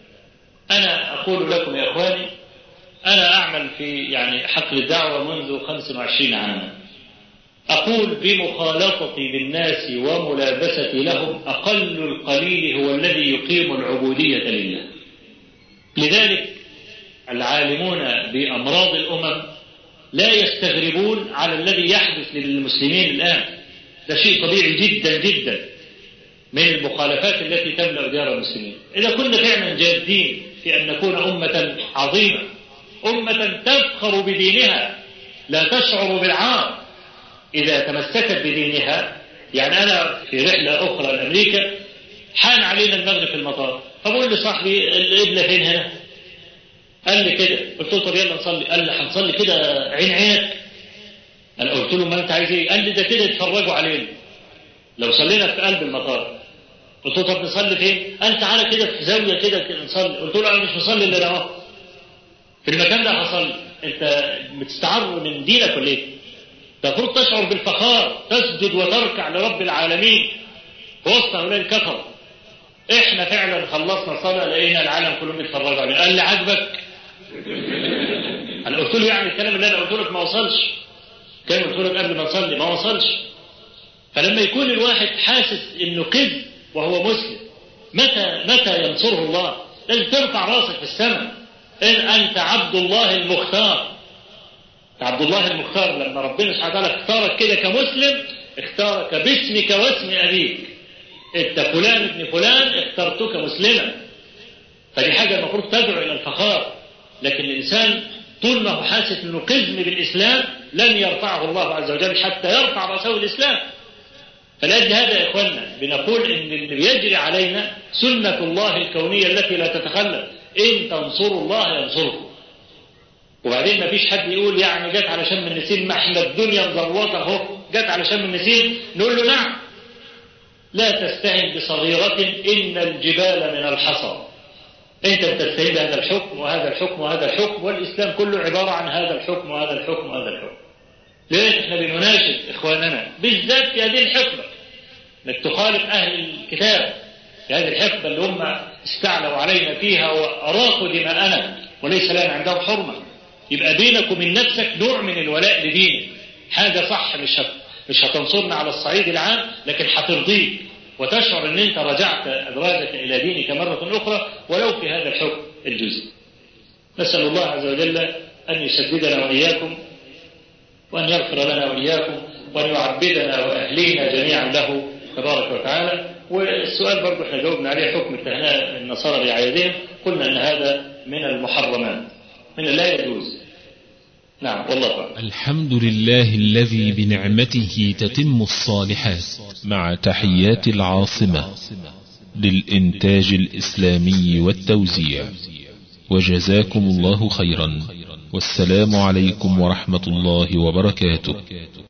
أنا أقول لكم يا إخواني، أنا أعمل في حقل الدعوة منذ 25 عاما. أقول بمخالطتي بالناس وملابستي لهم أقل القليل هو الذي يقيم العبودية لله. لذلك العالمون بأمراض الأمم لا يستغربون على الذي يحدث للمسلمين الآن. ده شيء طبيعي جدا جدا من المخالفات التي تملأ ديار المسلمين. إذا كنا فعلا جادين في أن نكون أمة عظيمة، أمة تفخر بدينها لا تشعر بالعار إذا تمسكت بدينها. أنا في رحلة أخرى لأمريكا حان علينا المغرب في المطار، فبقول لصاحبي القبلة فين هنا؟ قال لي كده. قلت له طب يلا نصلي. قال لي هنصلي كده عين عينك؟ أنا قلت له ما أنت عايز إيه؟ قال لي ده كده يتفرجوا علينا لو صلينا في قلب المطار. قلت له طب نصلي فين؟ قال تعالى كده في زاوية كده نصلي. قلت له أنا مش هصلي إلا أهو في المكان ده هصلي. أنت بتستعر من دينك ولا إيه؟ المفروض تشعر بالفخار، تسجد وتركع لرب العالمين في وسط هؤلاء الكفر. إحنا فعلا خلصنا صلاة لقينا العالم كلهم بيتفرجوا علينا. قال لي عجبك؟ أنا قلت له يعني الكلام اللي أنا قلت لك ما وصلش، كان قلت لك قبل ما نصلي ما وصلش. فلما يكون الواحد حاسس إنه كذب وهو مسلم، متى ينصره الله؟ لازم ترفع راسك في السماء. إن أنت عبد الله المختار. عبد الله المختار لما ربنا سبحانه وتعالى اختارك كده كمسلم، اختارك باسمك واسم أبيك. أنت فلان ابن فلان اخترتك مسلما. فدي حاجة المفروض تدعو إلى الفخار. لكن الإنسان طول ما هو حاسس إنه قزم بالإسلام لن يرفعه الله عز وجل حتى يرفع رأسه الإسلام. فلأجل هذا يا إخواننا بنقول إن اللي بيجري علينا سنة الله الكونية التي لا تتخلف. إن تنصروا الله ينصركم. وبعدين ما فيش حد يقول يعني جت على شم النسيم، ما احنا الدنيا مزوطة اهو، جت على شم النسيم. نقول له نعم. لا تستهن بصغيرة إن الجبال من الحصى. أنت بتستهين بهذا الحكم وهذا الحكم وهذا الحكم، والإسلام كله عبارة عن هذا الحكم وهذا الحكم وهذا الحكم. ليه احنا بنناشد إخواننا بالذات في هذه الحقبة انك تخالف أهل الكتاب في هذه الحقبة اللي هم استعلوا علينا فيها وأراقوا دماءنا وليس لنا عندهم حرمة. يبقى بينك ومن نفسك نوع من الولاء لدينك. حاجة صح، مش هتنصرنا على الصعيد العام، لكن هترضيك وتشعر ان انت رجعت ادراجك الى دينك مرة اخرى ولو في هذا الحكم الجزئي. نسأل الله عز وجل ان يسددنا واياكم وان يغفر لنا واياكم وان يعبدنا واهلينا جميعا له تبارك وتعالى. والسؤال برضه احنا جاوبنا عليه حكم اتهام النصارى بعيادهم، قلنا ان هذا من المحرمات، من لا يجوز. نعم والله أعلم. الحمد لله الذي بنعمته تتم الصالحات. مع تحيات العاصمة للإنتاج الإسلامي والتوزيع. وجزاكم الله خيرا، والسلام عليكم ورحمة الله وبركاته.